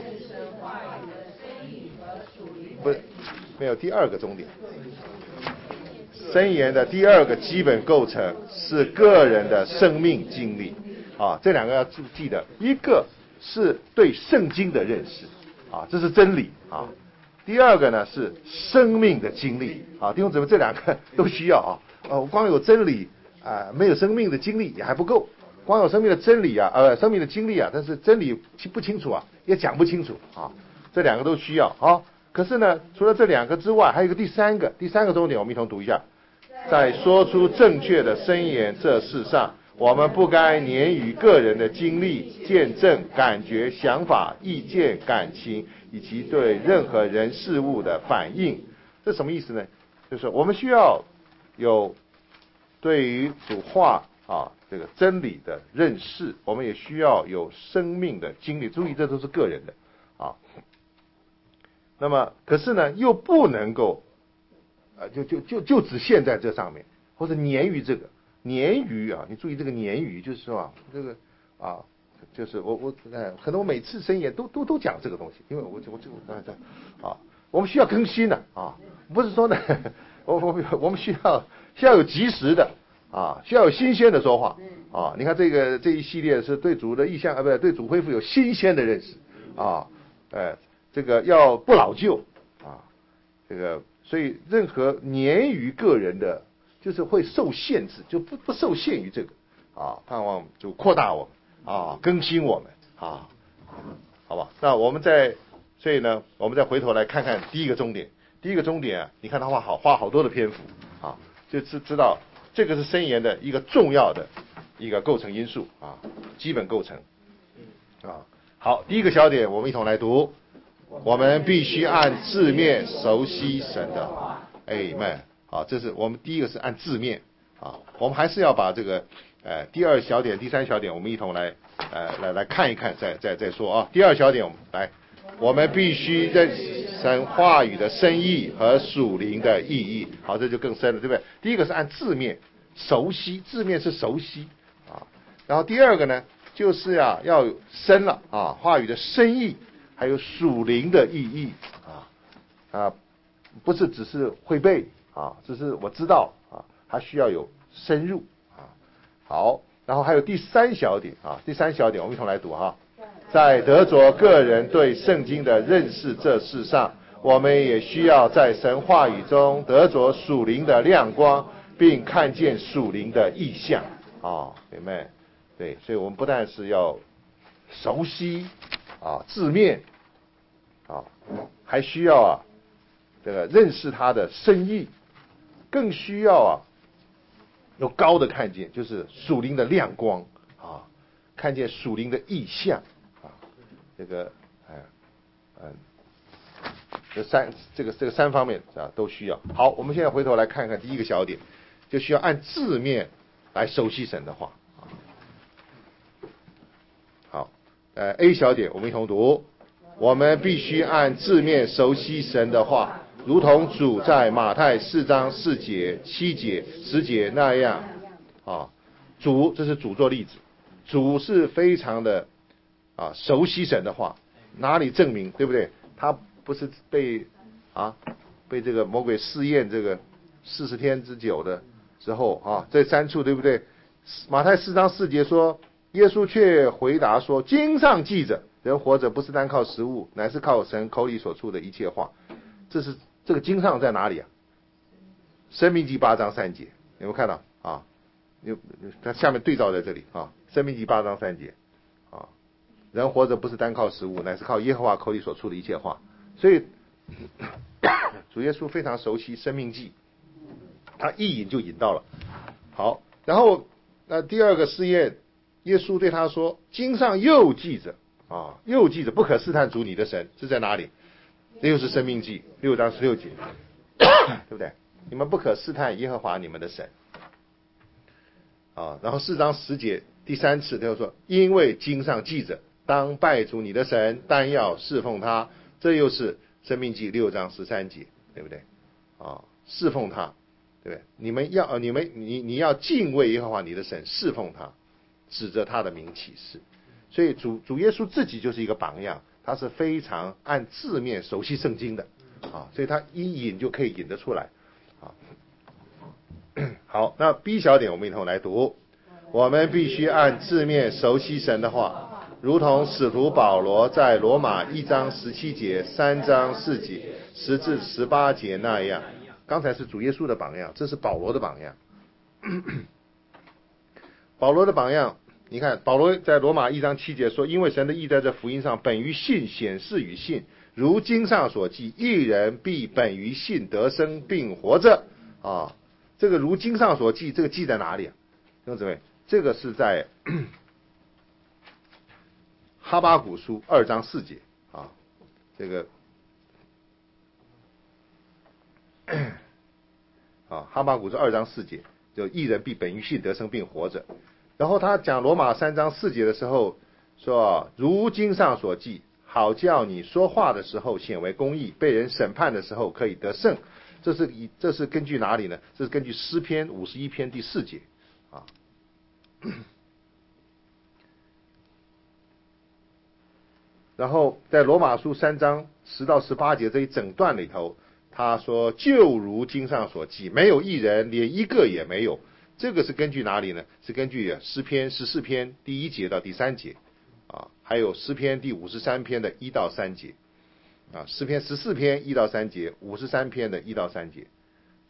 不是没有第二个重点，箴言的第二个基本构成是个人的生命经历啊，这两个要记记得，一个。是对圣经的认识啊，这是真理啊。第二个呢是生命的经历啊，弟兄姊妹，这两个都需要啊。呃，光有真理啊、呃，没有生命的经历也还不够。光有生命的真理啊，呃，生命的经历啊，但是真理不清楚啊，也讲不清楚啊。这两个都需要啊。可是呢，除了这两个之外，还有一个第三个，第三个重点，我们一同读一下，在说出正确的箴言这事上。我们不该黏于个人的经历、见证、感觉、想法、意见、感情，以及对任何人事物的反应。这什么意思呢？就是我们需要有对于主话啊这个真理的认识，我们也需要有生命的经历。注意，这都是个人的啊。 那么可是呢，又不能够，啊，就就就就只限在这上面，或者粘于这个粘于啊，你注意这个粘于，就是说啊，这个啊，就是我我哎，可能我每次申言都都都讲这个东西，因为我我这个啊对啊，我们需要更新的啊，不是说呢，我我我们需要需要有及时的啊，需要有新鲜的说话啊。你看这个这一系列是对主的意向啊，不对，对主恢复有新鲜的认识啊，呃，这个要不老旧啊，这个所以任何粘于个人的，就是会受限制，就不不受限于这个啊，盼望就扩大我们啊，更新我们啊，好吧？那我们再所以呢，我们再回头来看看第一个终点。第一个终点啊，你看他花好花好多的篇幅啊，就知知道这个是箴言的一个重要的一个构成因素啊，基本构成啊。好，第一个小点我们一同来读，我们必须按字面熟悉神的话。Amen。好，这是我们第一个是按字面啊，我们还是要把这个呃第二小点、第三小点我们一同来呃来来看一看，再再再说啊。第二小点我们来。我们必须认识神话语的深意和属灵的意义。好，这就更深了，对不对？第一个是按字面熟悉，字面是熟悉啊。然后第二个呢，就是呀、啊、要深了啊，话语的深意，还有属灵的意义啊啊，不是只是会背啊，只是我知道啊，还需要有深入啊。好，然后还有第三小点啊，第三小点我们一同来读哈。在得着个人对圣经的认识这事上，我们也需要在神话语中得着属灵的亮光，并看见属灵的意象啊，明白？对，所以我们不但是要熟悉啊字面啊，还需要啊这个认识它的深意，更需要啊有高的看见，就是属灵的亮光啊，看见属灵的意象。这个，哎，嗯，这三这个这个三方面啊都需要。好，我们现在回头来看看第一个小点，就需要按字面来熟悉神的话。好，呃 A 小点我们一同读，我们必须按字面熟悉神的话，如同主在马太四章四节、七节、十节那样啊。主，这是主做例子，主是非常的。啊，熟悉神的话，哪里证明，对不对？他不是被啊被这个魔鬼试验这个四十天之久的时候啊，这三处对不对？马太四章四节说，耶稣却回答说：“经上记着，人活着不是单靠食物，乃是靠神口里所出的一切话。”这是这个经上在哪里啊？申命记八章三节，有没有看到啊？有，它下面对照在这里啊，申命记八章三节。人活着不是单靠食物，乃是靠耶和华口里所出的一切话。所以主耶稣非常熟悉生命记，他一引就引到了。好，然后那第二个试验，耶稣对他说：“经上又记着啊，又记着不可试探主你的神是在哪里？”这又是生命记六章十六节，对不对？你们不可试探耶和华你们的神啊。然后四章十节第三次他又说：“因为经上记着。”当拜主你的神，单要侍奉他，这又是申命记六章十三节，对不对？啊，侍奉他，对不对？你们要，呃、你们你你要敬畏耶和华你的神，侍奉他，指着他的名起誓。所以主主耶稣自己就是一个榜样，他是非常按字面熟悉圣经的啊，所以他一引就可以引得出来啊。好，那 B 小点我们一同来读，我们必须按字面熟悉神的话。如同使徒保罗在罗马一章十七节、三章四节、十至十八节那样，刚才是主耶稣的榜样，这是保罗的榜样。保罗的榜样，你看保罗在罗马一章七节说：“因为神的义在这福音上本于信显示于信，如经上所记，义人必本于信得生并活着。”啊，这个如经上所记，这个记在哪里啊？弟兄姊妹，这个是在哈巴谷书二章四节啊，这个啊，哈巴谷书二章四节，就义人必本于信得生并活着。然后他讲罗马三章四节的时候说，如经上所记， 好叫你说话的时候显为公义，被人审判的时候可以得胜。这是以这是根据哪里呢？这是根据诗篇五十一篇第四节啊。然后在罗马书三章十到十八节这一整段里头，他说就如经上所记，没有一人，连一个也没有。这个是根据哪里呢？是根据诗篇十四篇第一节到第三节啊，还有诗篇第五十三篇的一到三节啊，诗篇十四篇一到三节，五十三篇的一到三节。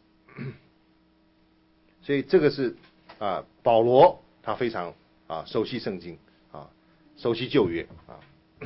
所以这个是啊，保罗他非常啊熟悉圣经啊，熟悉旧约啊。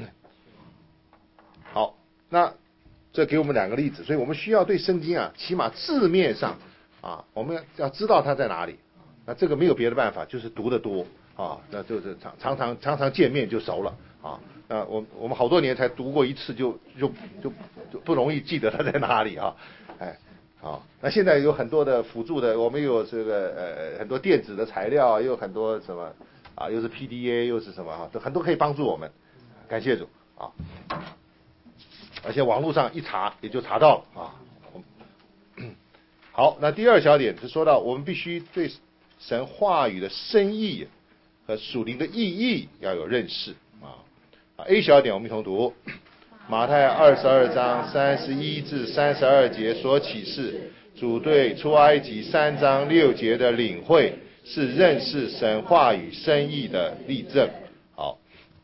好，那这给我们两个例子，所以我们需要对圣经啊，起码字面上啊，我们要知道它在哪里。那这个没有别的办法，就是读得多啊，那就是常常常常常见面就熟了啊。那我我们好多年才读过一次就，就就就就不容易记得它在哪里啊。哎，好，那现在有很多的辅助的，我们有这个呃很多电子的材料，又有很多什么啊，又是 P D A 又是什么啊，很多可以帮助我们。感谢主啊。而且网络上一查也就查到了啊。好，那第二小点是说到我们必须对神话语的深意和属灵的意义要有认识啊。A 小点我们一同读马太二十二章三十一至三十二节所启示，主对出埃及三章六节的领会是认识神话语深意的例证。好，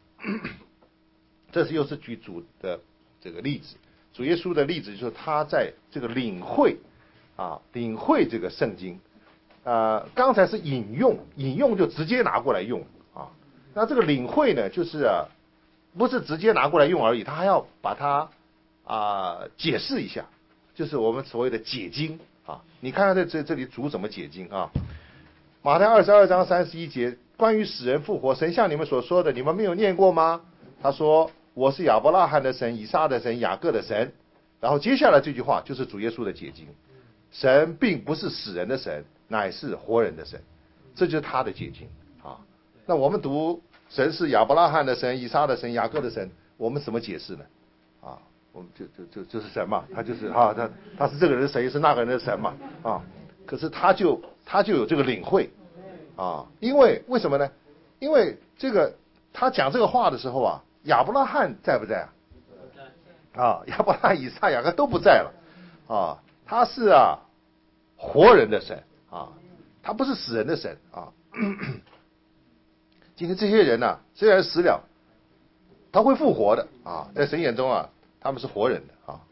这是又是举主的这个例子，主耶稣的例子就是他在这个领会啊，领会这个圣经。呃，刚才是引用，引用就直接拿过来用啊。那这个领会呢，就是啊，不是直接拿过来用而已，他还要把它啊解释一下，就是我们所谓的解经啊。你看看在这这里主怎么解经啊？马太二十二章三十一节，关于死人复活，神像你们所说的，你们没有念过吗？他说：“我是亚伯拉罕的神，以撒的神，雅各的神。”然后接下来这句话就是主耶稣的解经，神并不是死人的神，乃是活人的神，这就是他的解经啊。那我们读神是亚伯拉罕的神，以撒的神，雅各的神，我们怎么解释呢？啊，我们就就就就是神嘛，他就是啊，他他是这个人的神，是那个人的神嘛啊。可是他就他就有这个领会啊，因为为什么呢？因为这个他讲这个话的时候啊，亚伯拉罕在不在啊？啊，亚伯拉罕、以撒、雅各都不在了啊。他是啊活人的神啊，他不是死人的神啊。今天这些人呢、啊，虽然死了，他会复活的啊，在神眼中啊，他们是活人的啊。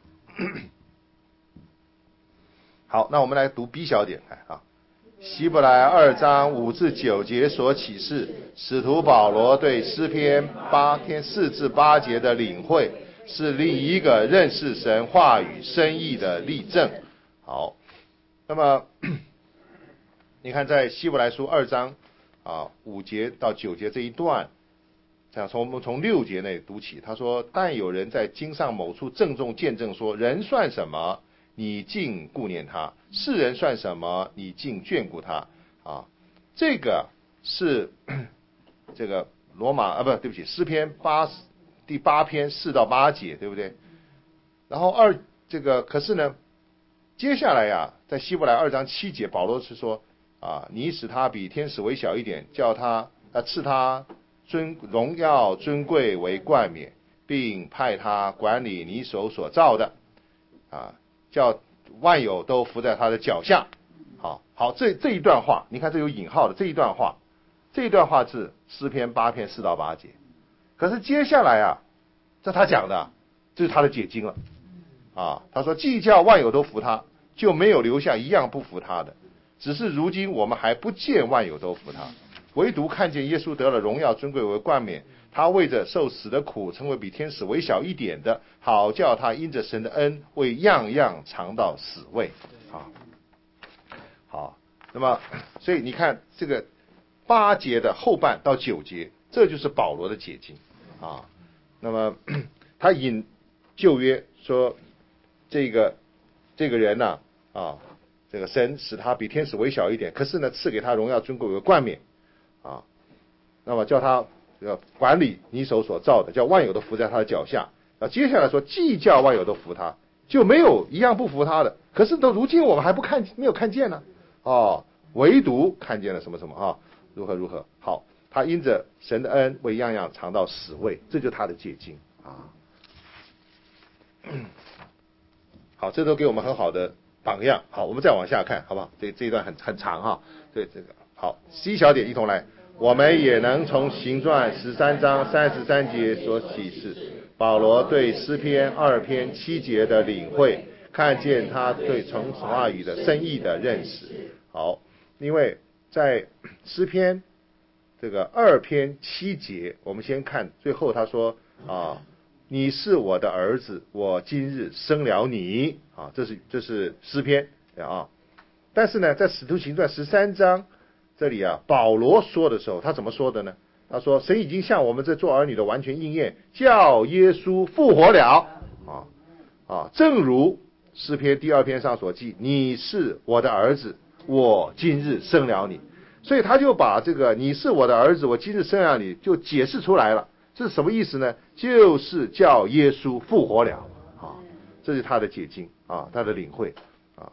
好，那我们来读 B 小点啊。希伯来二章五至九节所启示，使徒保罗对诗篇八篇四至八节的领会，是另一个认识神话语深意的例证。好，那么你看在希伯来书二章啊五节到九节这一段，想从我们从六节内读起，他说：“但有人在经上某处郑重见证说，人算什么？你竟顾念他；世人算什么？你竟眷顾他。”啊，这个是这个罗马啊，不对不起，诗篇八第八篇四到八节，对不对？然后二这个可是呢，接下来呀、啊，在希伯来二章七节，保罗是说啊，你使他比天使微小一点，叫他啊赐他尊荣耀尊贵为冠冕，并派他管理你手所造的啊。叫万有都伏在他的脚下。好，好，这这一段话，你看这有引号的这一段话，这一段话是诗篇八篇四到八节。可是接下来啊，这他讲的，这是他的解经了啊。他说，既叫万有都服他，就没有留下一样不服他的。只是如今我们还不见万有都服他，唯独看见耶稣得了荣耀尊贵为冠冕。他为着受死的苦，成为比天使微小一点的，好叫他因着神的恩，为样样尝到死味。啊，好，那么所以你看这个八节的后半到九节，这就是保罗的解经啊。那么他引旧约说，这个这个人呢 啊, 啊，这个神使他比天使微小一点，可是呢赐给他荣耀尊贵为冠冕啊，那么叫他。要管理你手所造的，叫万有都伏在他的脚下。 啊，接下来说既叫万有都服他，就没有一样不服他的。可是到如今我们还不看，没有看见呢，哦，唯独看见了什么什么啊，如何如何。好，他因着神的恩为样样尝到死味，这就是他的结晶啊。好，这都给我们很好的榜样。好，我们再往下看，好不好？这这一段很很长哈。对，这个好。C 小点一同来，我们也能从行传十三章三十三节所启示，保罗对诗篇二篇七节的领会，看见他对从话语的深意的认识。好，因为在诗篇这个二篇七节，我们先看最后他说啊。你是我的儿子，我今日生了你啊，这是这是诗篇啊。但是呢，在使徒行传十三章这里啊，保罗说的时候，他怎么说的呢？他说：“神已经向我们这做儿女的完全应验，叫耶稣复活了啊啊，正如诗篇第二篇上所记，你是我的儿子，我今日生了你。”所以他就把这个“你是我的儿子，我今日生了你”就解释出来了。这是什么意思呢？就是叫耶稣复活了啊，这是他的解经啊，他的领会啊。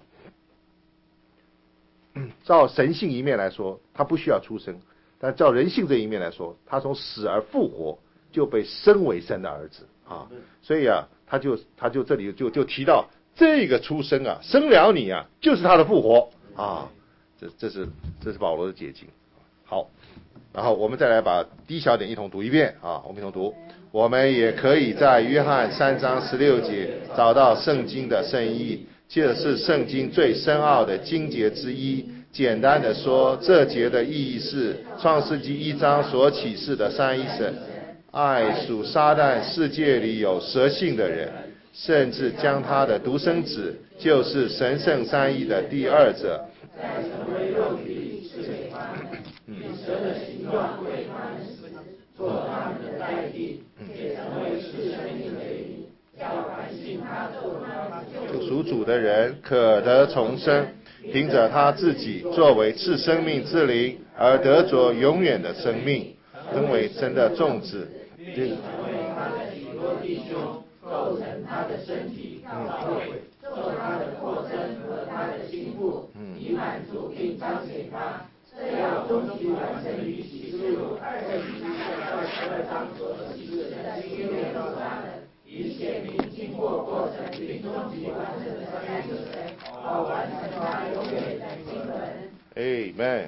照神性一面来说，他不需要出生；但照人性这一面来说，他从死而复活，就被升为神的儿子啊。所以啊，他就他就这里就就提到这个出生啊，生了你啊，就是他的复活啊。这这是这是保罗的解经。好。然后我们再来把第一小点一同读一遍啊，我们一同读。我们也可以在约翰三章十六节找到圣经的深意，这是圣经最深奥的经节之一。简单的说，这节的意义是创世纪一章所启示的三一神爱属撒旦世界里有蛇性的人，甚至将他的独生子，就是神圣三一的第二者，在成为肉体赐给他们，以神的形状为他们死，做他们的代替，也成为是生命的灵，叫凡信他做他救赎主的人可得重生，凭着他自己作为赐生命之灵而得着永远的生命，成为神的种子，并成为他的许多弟兄，构成他的身体教会，做他的扩增和他的心腹，以满足并彰显他。这要终极完成于启示录二十一章二十二章所启示的新约所发的，以显明经过过程并终极完成的三一神，好完成他永远的经纶。Amen。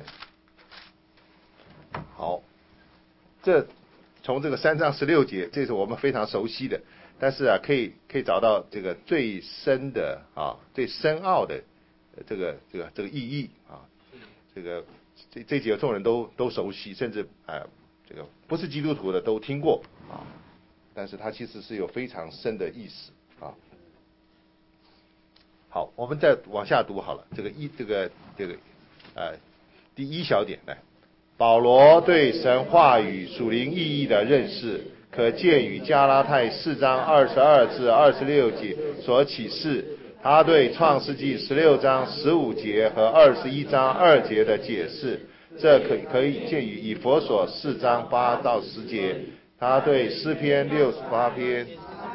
好，这从这个三章十六节，这是我们非常熟悉的，但是啊，可以可以找到这个最深的啊、最深奥的这个这个这个意义啊，这个。这这几个众人都都熟悉，甚至啊、呃，这个不是基督徒的都听过啊，但是它其实是有非常深的意思啊。好，我们再往下读好了，这个一这个这个呃第一小点来，保罗对神话语属灵意义的认识，可见于加拉太四章二十二至二十六节所启示。他对创世纪十六章十五节和二十一章二节的解释，这可可以见于以弗所四章八到十节。他对诗篇六十八篇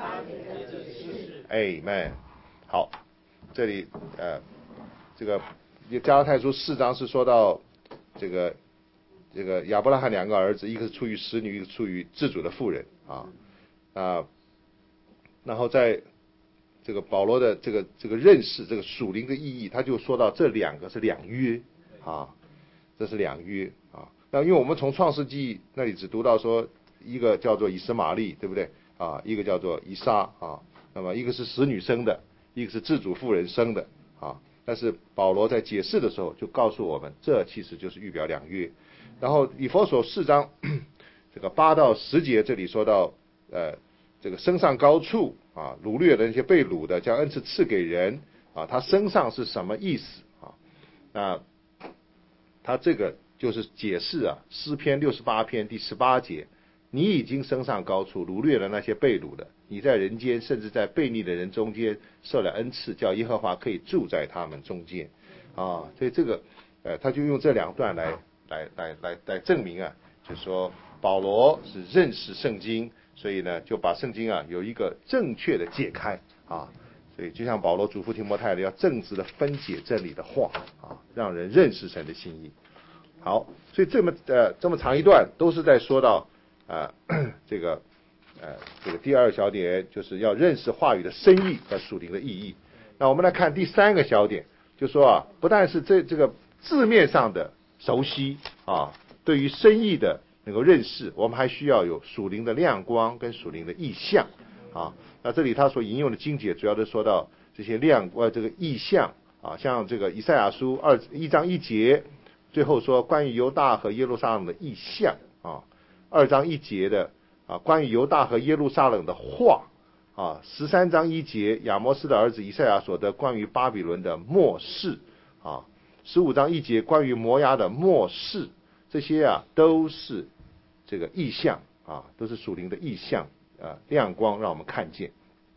，Amen。好，这里呃，这个加拉太书四章是说到这个这个亚伯拉罕两个儿子，一个是出于使女，一个出于自主的妇人啊啊，然后在。这个保罗的这个这个认识，这个属灵的意义，他就说到这两个是两约啊，这是两约啊。那因为我们从创世纪那里只读到说，一个叫做以实玛利，对不对啊？一个叫做以撒啊。那么一个是使女生的，一个是自主妇人生的啊。但是保罗在解释的时候就告诉我们，这其实就是预表两约。然后以弗所四章这个八到十节这里说到呃。这个升上高处啊，掳掠的那些被掳的，将恩赐赐给人啊，他升上是什么意思啊？那他这个就是解释啊，诗篇六十八篇第十八节，你已经升上高处，掳掠了那些被掳的，你在人间甚至在悖逆的人中间受了恩赐，叫耶和华可以住在他们中间啊。所以这个呃，他就用这两段来来来来来证明啊，就是说保罗是认识圣经。 所以呢，就把圣经啊有一个正确的解开啊。所以就像保罗嘱咐提摩太的，要正直的分解真理的话啊，让人认识神的心意。好，所以这么呃这么长一段都是在说到啊、呃、这个呃这个第二小点，就是要认识话语的深意和属灵的意义。那我们来看第三个小点，就说啊，不但是这这个字面上的熟悉啊，对于深意的能够认识，我们还需要有属灵的亮光跟属灵的意象啊。那这里他所引用的经节，主要是说到这些亮呃这个意象啊，像这个以赛亚书二一章一节，最后说关于犹大和耶路撒冷的意象啊，二章一节的啊关于犹大和耶路撒冷的话啊，十三章一节亚摩斯的儿子以赛亚所得关于巴比伦的末世啊，十五章一节关于摩押的末世，这些啊都是这个意象啊，都是属灵的意象啊，亮光让我们看见。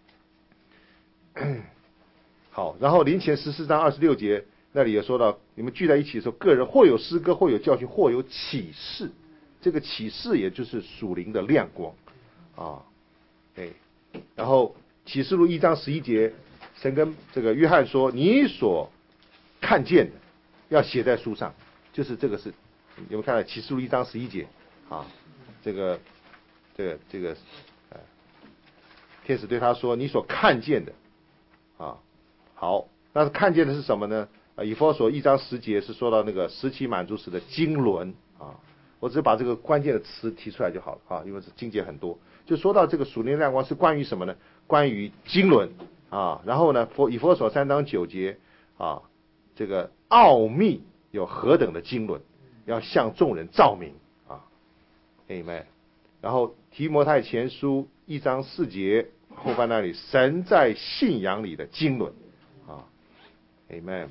好，然后林前十四章二十六节那里也说到，你们聚在一起的时候，个人或有诗歌，或有教训，或有启示。这个启示也就是属灵的亮光啊，哎，然后启示录一章十一节，神跟这个约翰说，你所看见的要写在书上，就是这个是有没有看到启示录一章十一节啊？这个这个这个呃，天使对他说，你所看见的啊，好，那看见的是什么呢？啊，以弗所一章十节是说到那个时期满足时的经纶啊，我只是把这个关键的词提出来就好了啊，因为这经节很多，就说到这个属灵亮光是关于什么呢？关于经纶啊，然后呢，以弗所三章九节啊，这个奥秘有何等的经纶，要向众人照明啊 ，Amen。然后提摩太前书一章四节后半那里，神在信仰里的经纶啊 ，Amen。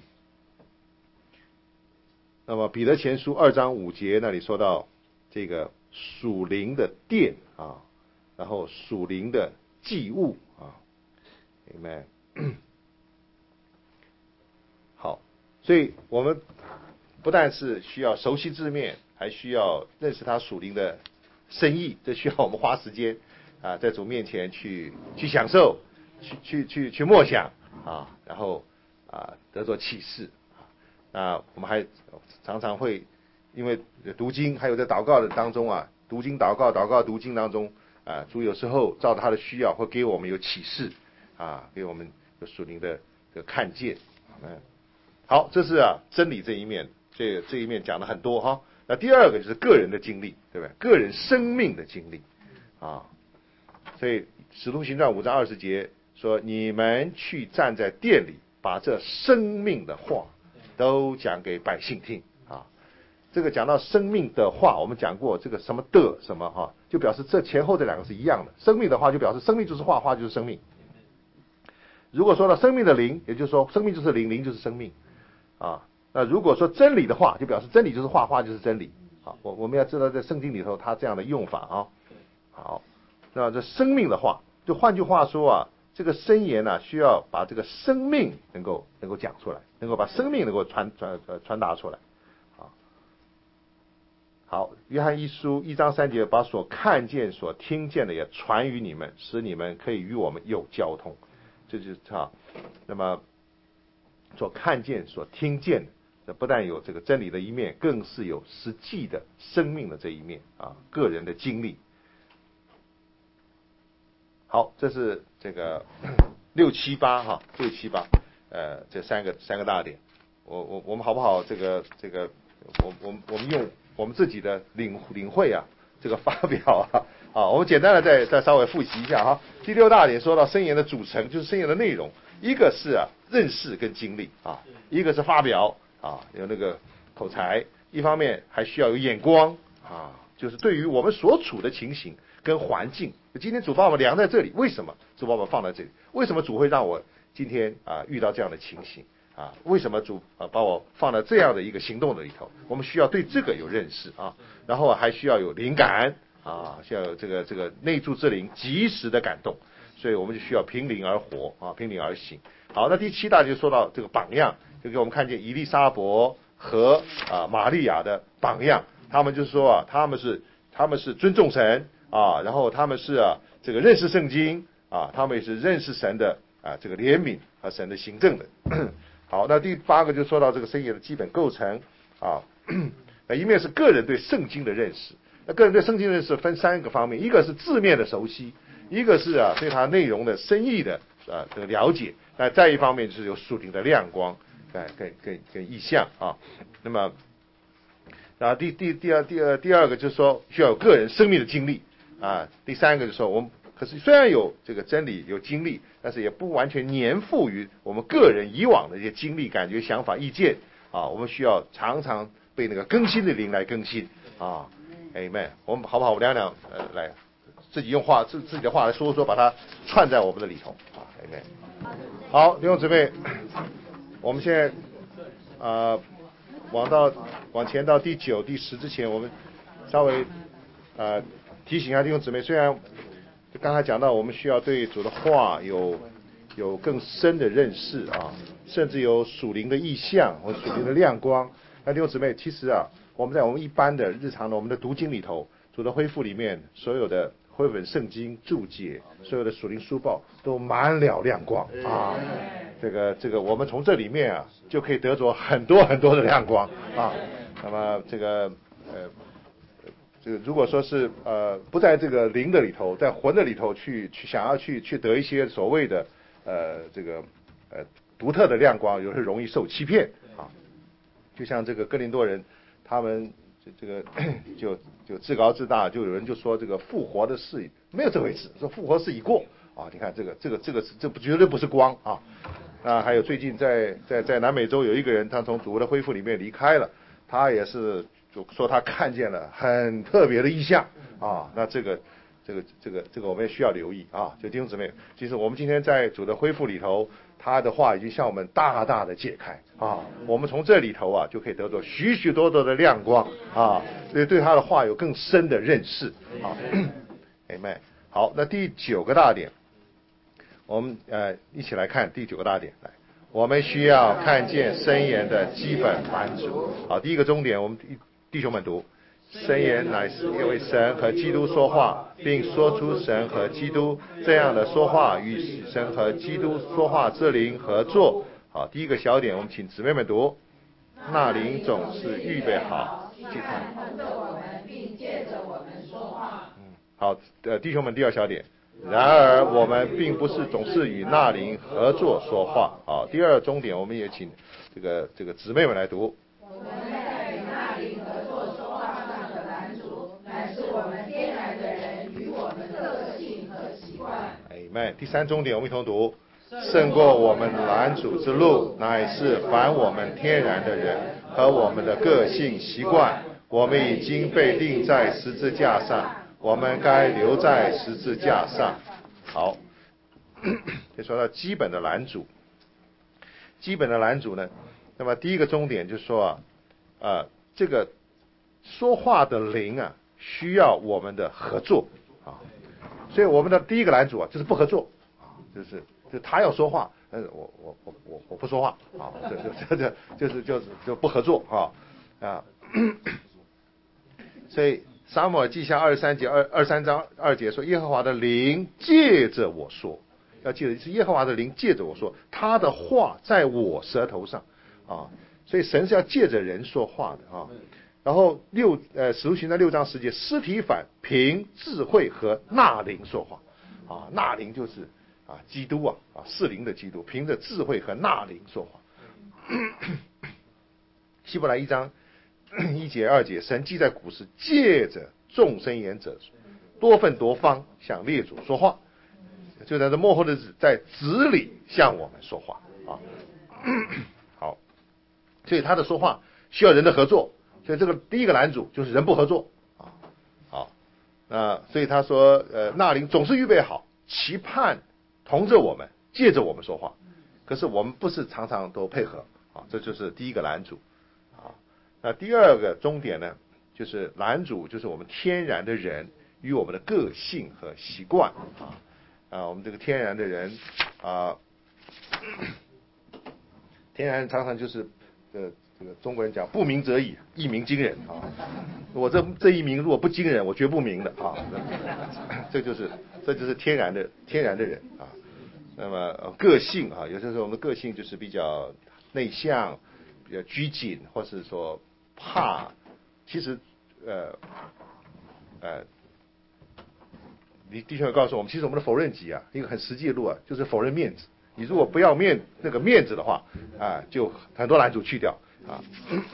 那么彼得前书二章五节那里说到这个属灵的殿啊，然后属灵的祭物啊 ，Amen。好，所以我们不但是需要熟悉字面，还需要认识它属灵的深意，这需要我们花时间啊，在主面前去去享受，去去去去默想啊，然后啊得着启示啊。那我们还常常会因为读经，还有在祷告的当中啊，读经祷告祷告读经当中啊，主有时候照着他的需要会给我们有启示啊，给我们有属灵的的看见。嗯，好，这是啊真理这一面，这这一面讲了很多哈。那第二个就是个人的经历，对不对？个人生命的经历啊，所以使徒行传五章二十节说，你们去站在殿里，把这生命的话都讲给百姓听啊。这个讲到生命的话，我们讲过这个什么的什么哈，就表示这前后这两个是一样的。生命的话就表示生命就是话，话就是生命。如果说到生命的灵，也就是说生命就是灵，灵就是生命啊。那如果说真理的话，就表示真理就是话，话就是真理。好，我我们要知道在圣经里头它这样的用法啊。好，那这生命的话，就换句话说啊，这个箴言呢、啊，需要把这个生命能够能够讲出来，能够把生命能够传传呃传达出来。好，好，约翰一书一章三节，把所看见、所听见的也传于你们，使你们可以与我们有交通。这就是啊，那么所看见、所听见的。这不但有这个真理的一面，更是有实际的生命的这一面啊，个人的经历。好，这是这个六七八哈，六七八，呃，这三个三个大点。我我我们好不好？这个这个，我我我们用我们自己的领领会啊，这个发表啊，啊，我们简单的再再稍微复习一下哈。第六大点说到箴言的组成，就是箴言的内容，一个是啊认识跟经历啊，一个是发表。啊，有那个口才，一方面还需要有眼光啊，就是对于我们所处的情形跟环境。今天主把我们量在这里，为什么主把我们放在这里？为什么主会让我今天啊遇到这样的情形啊？为什么主啊把我放在这样的一个行动的里头？我们需要对这个有认识啊，然后还需要有灵感啊，需要有这个这个内住之灵及时的感动，所以我们就需要凭灵而活啊，凭灵而行。好，那第七大就说到这个榜样。就给我们看见以利沙伯和啊玛利亚的榜样，他们就说啊，他们是他们是尊重神啊，然后他们是啊这个认识圣经啊，他们也是认识神的啊这个怜悯和神的行政的。好，那第八个就说到这个圣言的基本构成啊，那一面是个人对圣经的认识，那个人对圣经的认识分三个方面，一个是字面的熟悉，一个是啊对它内容的深意的啊这个了解，那再一方面就是有属灵的亮光，哎跟跟跟意象啊，那么。然后第第第二第二第二个就是说需要有个人生命的经历啊，第三个就是说我们可是虽然有这个真理有经历，但是也不完全粘附于我们个人以往的一些经历、感觉、想法、意见啊，我们需要常常被那个更新的灵来更新啊。Amen。我们好不好？我们两两呃来自己用话自自己的话来说说，把它串在我们的里头啊。Amen。好，弟兄姊妹，我们现在啊。呃往到往前到第九、第十之前，我们稍微呃提醒一下弟兄姊妹。虽然刚才讲到，我们需要对主的话有有更深的认识啊，甚至有属灵的意象和属灵的亮光。那弟兄姊妹，其实啊，我们在我们一般的日常的我们的读经里头，主的恢复里面，所有的绘本圣经注解，所有的属灵书报都满了亮光啊。这个这个，我们从这里面啊，就可以得着很多很多的亮光啊。那么这个呃，这个如果说是呃不在这个灵的里头，在魂的里头去去想要去去得一些所谓的呃这个呃独特的亮光，有时候容易受欺骗啊。就像这个哥林多人，他们这这个就就自高自大，就有人就说这个复活的事没有这回事，说复活事已过啊。你看这个这个这个这不绝对不是光啊。啊，还有最近在在在南美洲有一个人，他从主的恢复里面离开了，他也是就说他看见了很特别的异象啊。那这个这个这个这个我们也需要留意啊。就弟兄姊妹，其实我们今天在主的恢复里头，他的话已经向我们大大的解开啊。我们从这里头啊就可以得到许许多多的亮光啊，所以对他的话有更深的认识啊。Amen。好，那第九个大点。我们呃一起来看第九个大点。来，我们需要看见箴言的基本拦阻。好，第一个重点，我们弟兄们读：箴言乃是因为神和基督说话，并说出神和基督这样的说话与神和基督说话之灵合作。好，第一个小点，我们请姊妹们读：那灵总是预备好， 既然同着我们，并借着我们说话。 嗯，好，呃，弟兄们，第二小点。然而我们并不是总是与那灵合作说话啊。第二重点，我们也请这个这个姊妹们来读。 我们在与那灵合作说话上的拦阻，乃是我们天然的人与我们的个性和习惯。 Amen。第三重点，我们一同读：胜过我们拦阻之路，乃是凡我们天然的人和我们的个性习惯。我们已经被钉在十字架上。我们该留在十字架上。好，就说到基本的拦阻。基本的拦阻呢，那么第一个重点就是说啊，呃，这个说话的灵啊，需要我们的合作啊。所以我们的第一个拦阻啊，就是不合作啊，就是就他要说话，但是我我我我我不说话啊，这这这就是就是就不合作啊啊。所以撒母耳记下二十三节二二三章二节说，耶和华的灵借着我说，要记得是耶和华的灵借着我说，他的话在我舌头上啊。所以神是要借着人说话的啊。然后六呃使徒行传六章十节，司提反凭智慧和纳灵说话啊，纳灵就是啊基督啊啊是灵的基督，凭着智慧和纳灵说话。希伯来一章一节二节，神既在古时借着众申言者多分多方向列祖说话，就在这末后的日子在子里向我们说话啊。好，所以他的说话需要人的合作，所以这个第一个拦阻就是人不合作啊。好，那所以他说呃那灵总是预备好，期盼同着我们，借着我们说话，可是我们不是常常都配合啊，这就是第一个拦阻。那第二个终点呢，就是拦阻，就是我们天然的人与我们的个性和习惯啊啊，我们这个天然的人啊，天然常常就是呃这个中国人讲不鸣则已，一鸣惊人啊！我这这一鸣如果不惊人，我绝不鸣的啊！这就是这就是天然的天然的人啊。那么、呃、个性啊，有些时候我们的个性就是比较内向、比较拘谨，或是说怕。其实呃呃，你弟兄也告诉我们，其实我们的否认级啊，一个很实际的路啊，就是否认面子。你如果不要面那个面子的话啊，就很多拦阻去掉啊。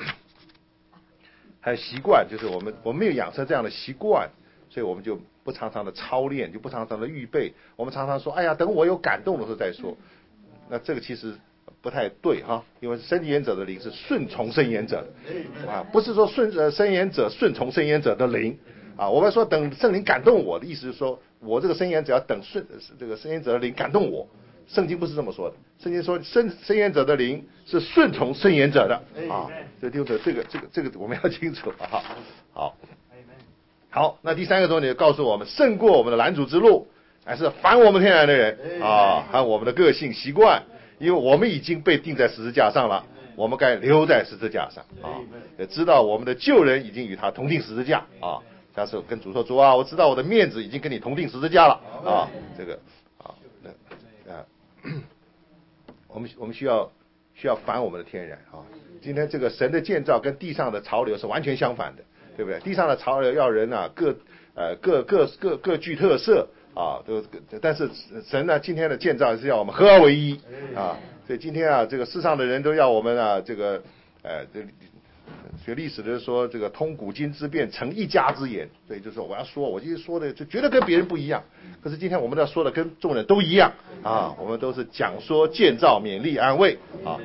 还有习惯，就是我们我们没有养成这样的习惯，所以我们就不常常的操练，就不常常的预备。我们常常说，哎呀，等我有感动的时候再说。那这个其实不太对哈，因为申言者的灵是顺从申言者的啊，不是说顺呃申言者顺从申言者的灵啊。我们说等圣灵感动我的意思是说，我这个申言者要等顺这个申言者的灵感动我。圣经不是这么说的，圣经说申申言者的灵是顺从申言者的啊。这丢的这个这个这个我们要清楚啊。好，好，那第三个重点告诉我们，胜过我们的拦阻之路，还是反我们天然的人啊，和我们的个性习惯，因为我们已经被钉在十字架上了，我们该留在十字架上啊，也知道我们的旧人已经与他同定十字架啊。但是跟主说，主啊，我知道我的面子已经跟你同定十字架了啊，这个啊，那啊。我们我们需要需要反我们的天然啊！今天这个神的建造跟地上的潮流是完全相反的，对不对？地上的潮流要人啊各呃各各各各具特色啊，都但是神呢今天的建造是要我们合而为一啊！所以今天啊这个世上的人都要我们啊这个呃这学历史的说这个通古今之变成一家之言，所以就说我要说我今天说的就觉得跟别人不一样，可是今天我们要说的跟众人都一样啊，我们都是讲说建造勉励安慰啊。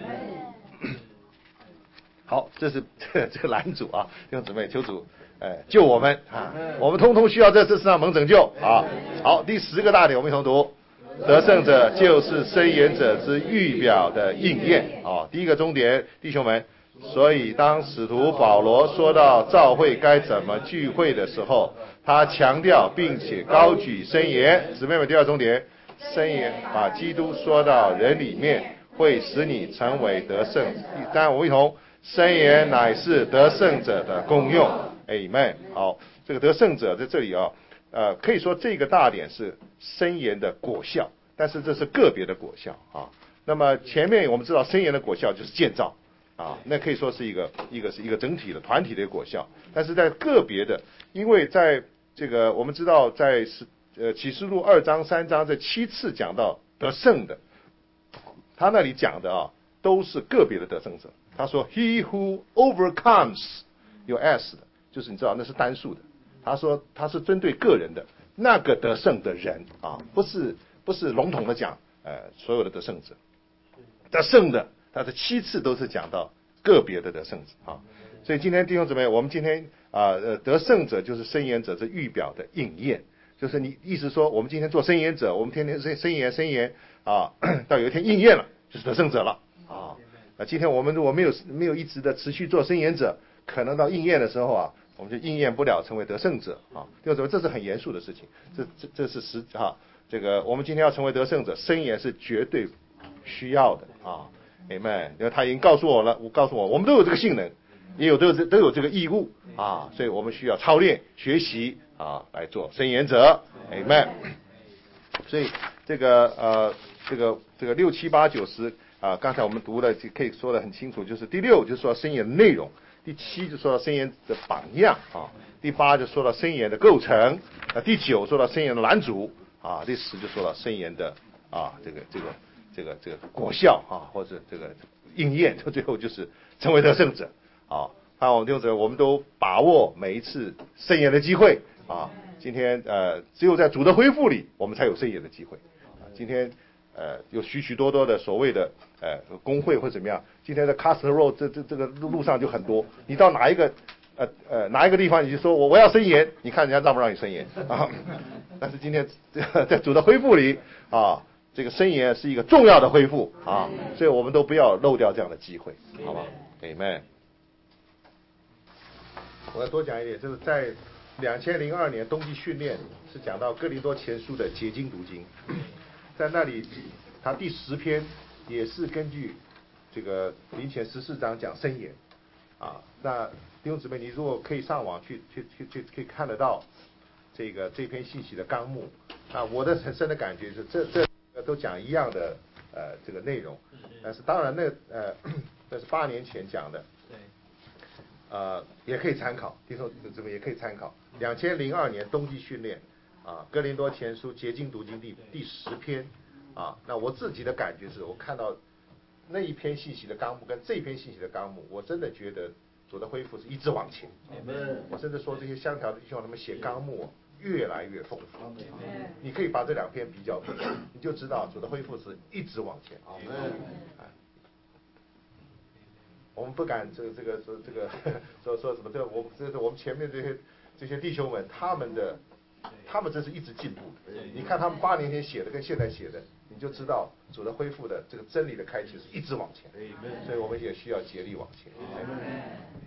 好，这是这这个拦阻啊，弟兄姊妹，求主哎救我们啊，我们通通需要在这世上蒙拯救啊。好，第十个大点我们一同读，得胜者就是申言者之预表的应验啊。第一个终点，弟兄们。所以当使徒保罗说到教会该怎么聚会的时候，他强调并且高举申言。姊妹们，第二重点，申言把基督说到人里面，会使你成为得胜。第三，我们一同，申言乃是得胜者的功用。Amen。好，这个得胜者在这里啊，呃，可以说这个大点是申言的果效，但是这是个别的果效啊。那么前面我们知道申言的果效就是建造。啊，那可以说是一个一个是一个整体的团体的果效，但是在个别的，因为在这个我们知道在是呃启示录二章三章这七次讲到得胜的，他那里讲的啊都是个别的得胜者。他说 He who overcomes 有 s 的，就是你知道那是单数的。他说他是针对个人的那个得胜的人啊，不是不是笼统的讲呃所有的得胜者，得胜的。他的七次都是讲到个别的得胜者啊，所以今天弟兄姊妹，我们今天啊呃得胜者就是申言者，是预表的应验，就是你意思说，我们今天做申言者，我们天天申申言申言啊，到有一天应验了，就是得胜者了啊。那今天我们如果没有没有一直的持续做申言者，可能到应验的时候啊，我们就应验不了成为得胜者啊。弟兄姊妹，这是很严肃的事情，这这这是实哈，这个我们今天要成为得胜者，申言是绝对需要的啊。Amen， 因为他已经告诉我了，我告诉我，我们都有这个性能，也有都有都有这个义务啊，所以我们需要操练学习啊，来做申言者。Amen。所以这个呃，这个这个六七八九十啊，刚才我们读的就可以说得很清楚，就是第六就说申言的内容，第七就说到申言的榜样啊，第八就说到申言的构成，啊，第九说到申言的拦阻啊，第十就说到申言的啊这个这个。这个这个果效啊，或者这个应验，到最后就是成为得胜者啊。盼望弟兄姊妹，我们都把握每一次申言的机会啊。今天呃，只有在主的恢复里，我们才有申言的机会。啊、今天呃，有许许多多的所谓的呃工会或怎么样，今天在 Castle Road 这这这个路上就很多。你到哪一个呃呃哪一个地方，你就说我我要申言，你看人家让不让你申言啊？但是今天在主的恢复里啊。这个申言是一个重要的恢复啊，所以我们都不要漏掉这样的机会，好吧 ？Amen。我要多讲一点，就是在两千零二年冬季训练是讲到哥林多前书的结晶读经，在那里他第十篇也是根据这个林前十四章讲申言啊，那弟兄姊妹，你如果可以上网去去去去可以看得到这个这篇信息的纲目啊，我的很深的感觉是这这都讲一样的呃这个内容，但是当然那呃那是八年前讲的， 对， 呃也可以参考，弟兄姊妹也可以参考。两千零二年冬季训练啊，哥林多前书结晶读经第第十篇啊，那我自己的感觉是我看到那一篇信息的纲目跟这篇信息的纲目，我真的觉得主的恢复是一直往前。我甚至说这些香条的弟兄他们写纲目越来越丰富。你可以把这两篇比较比较，你就知道主的恢复是一直往前。我们不敢这个这个说这个说说什么，这我这是我们前面这些这些弟兄们他们的。他们这是一直进步的，你看他们八年前写的跟现在写的，你就知道主的恢复的这个真理的开启是一直往前，所以我们也需要竭力往前。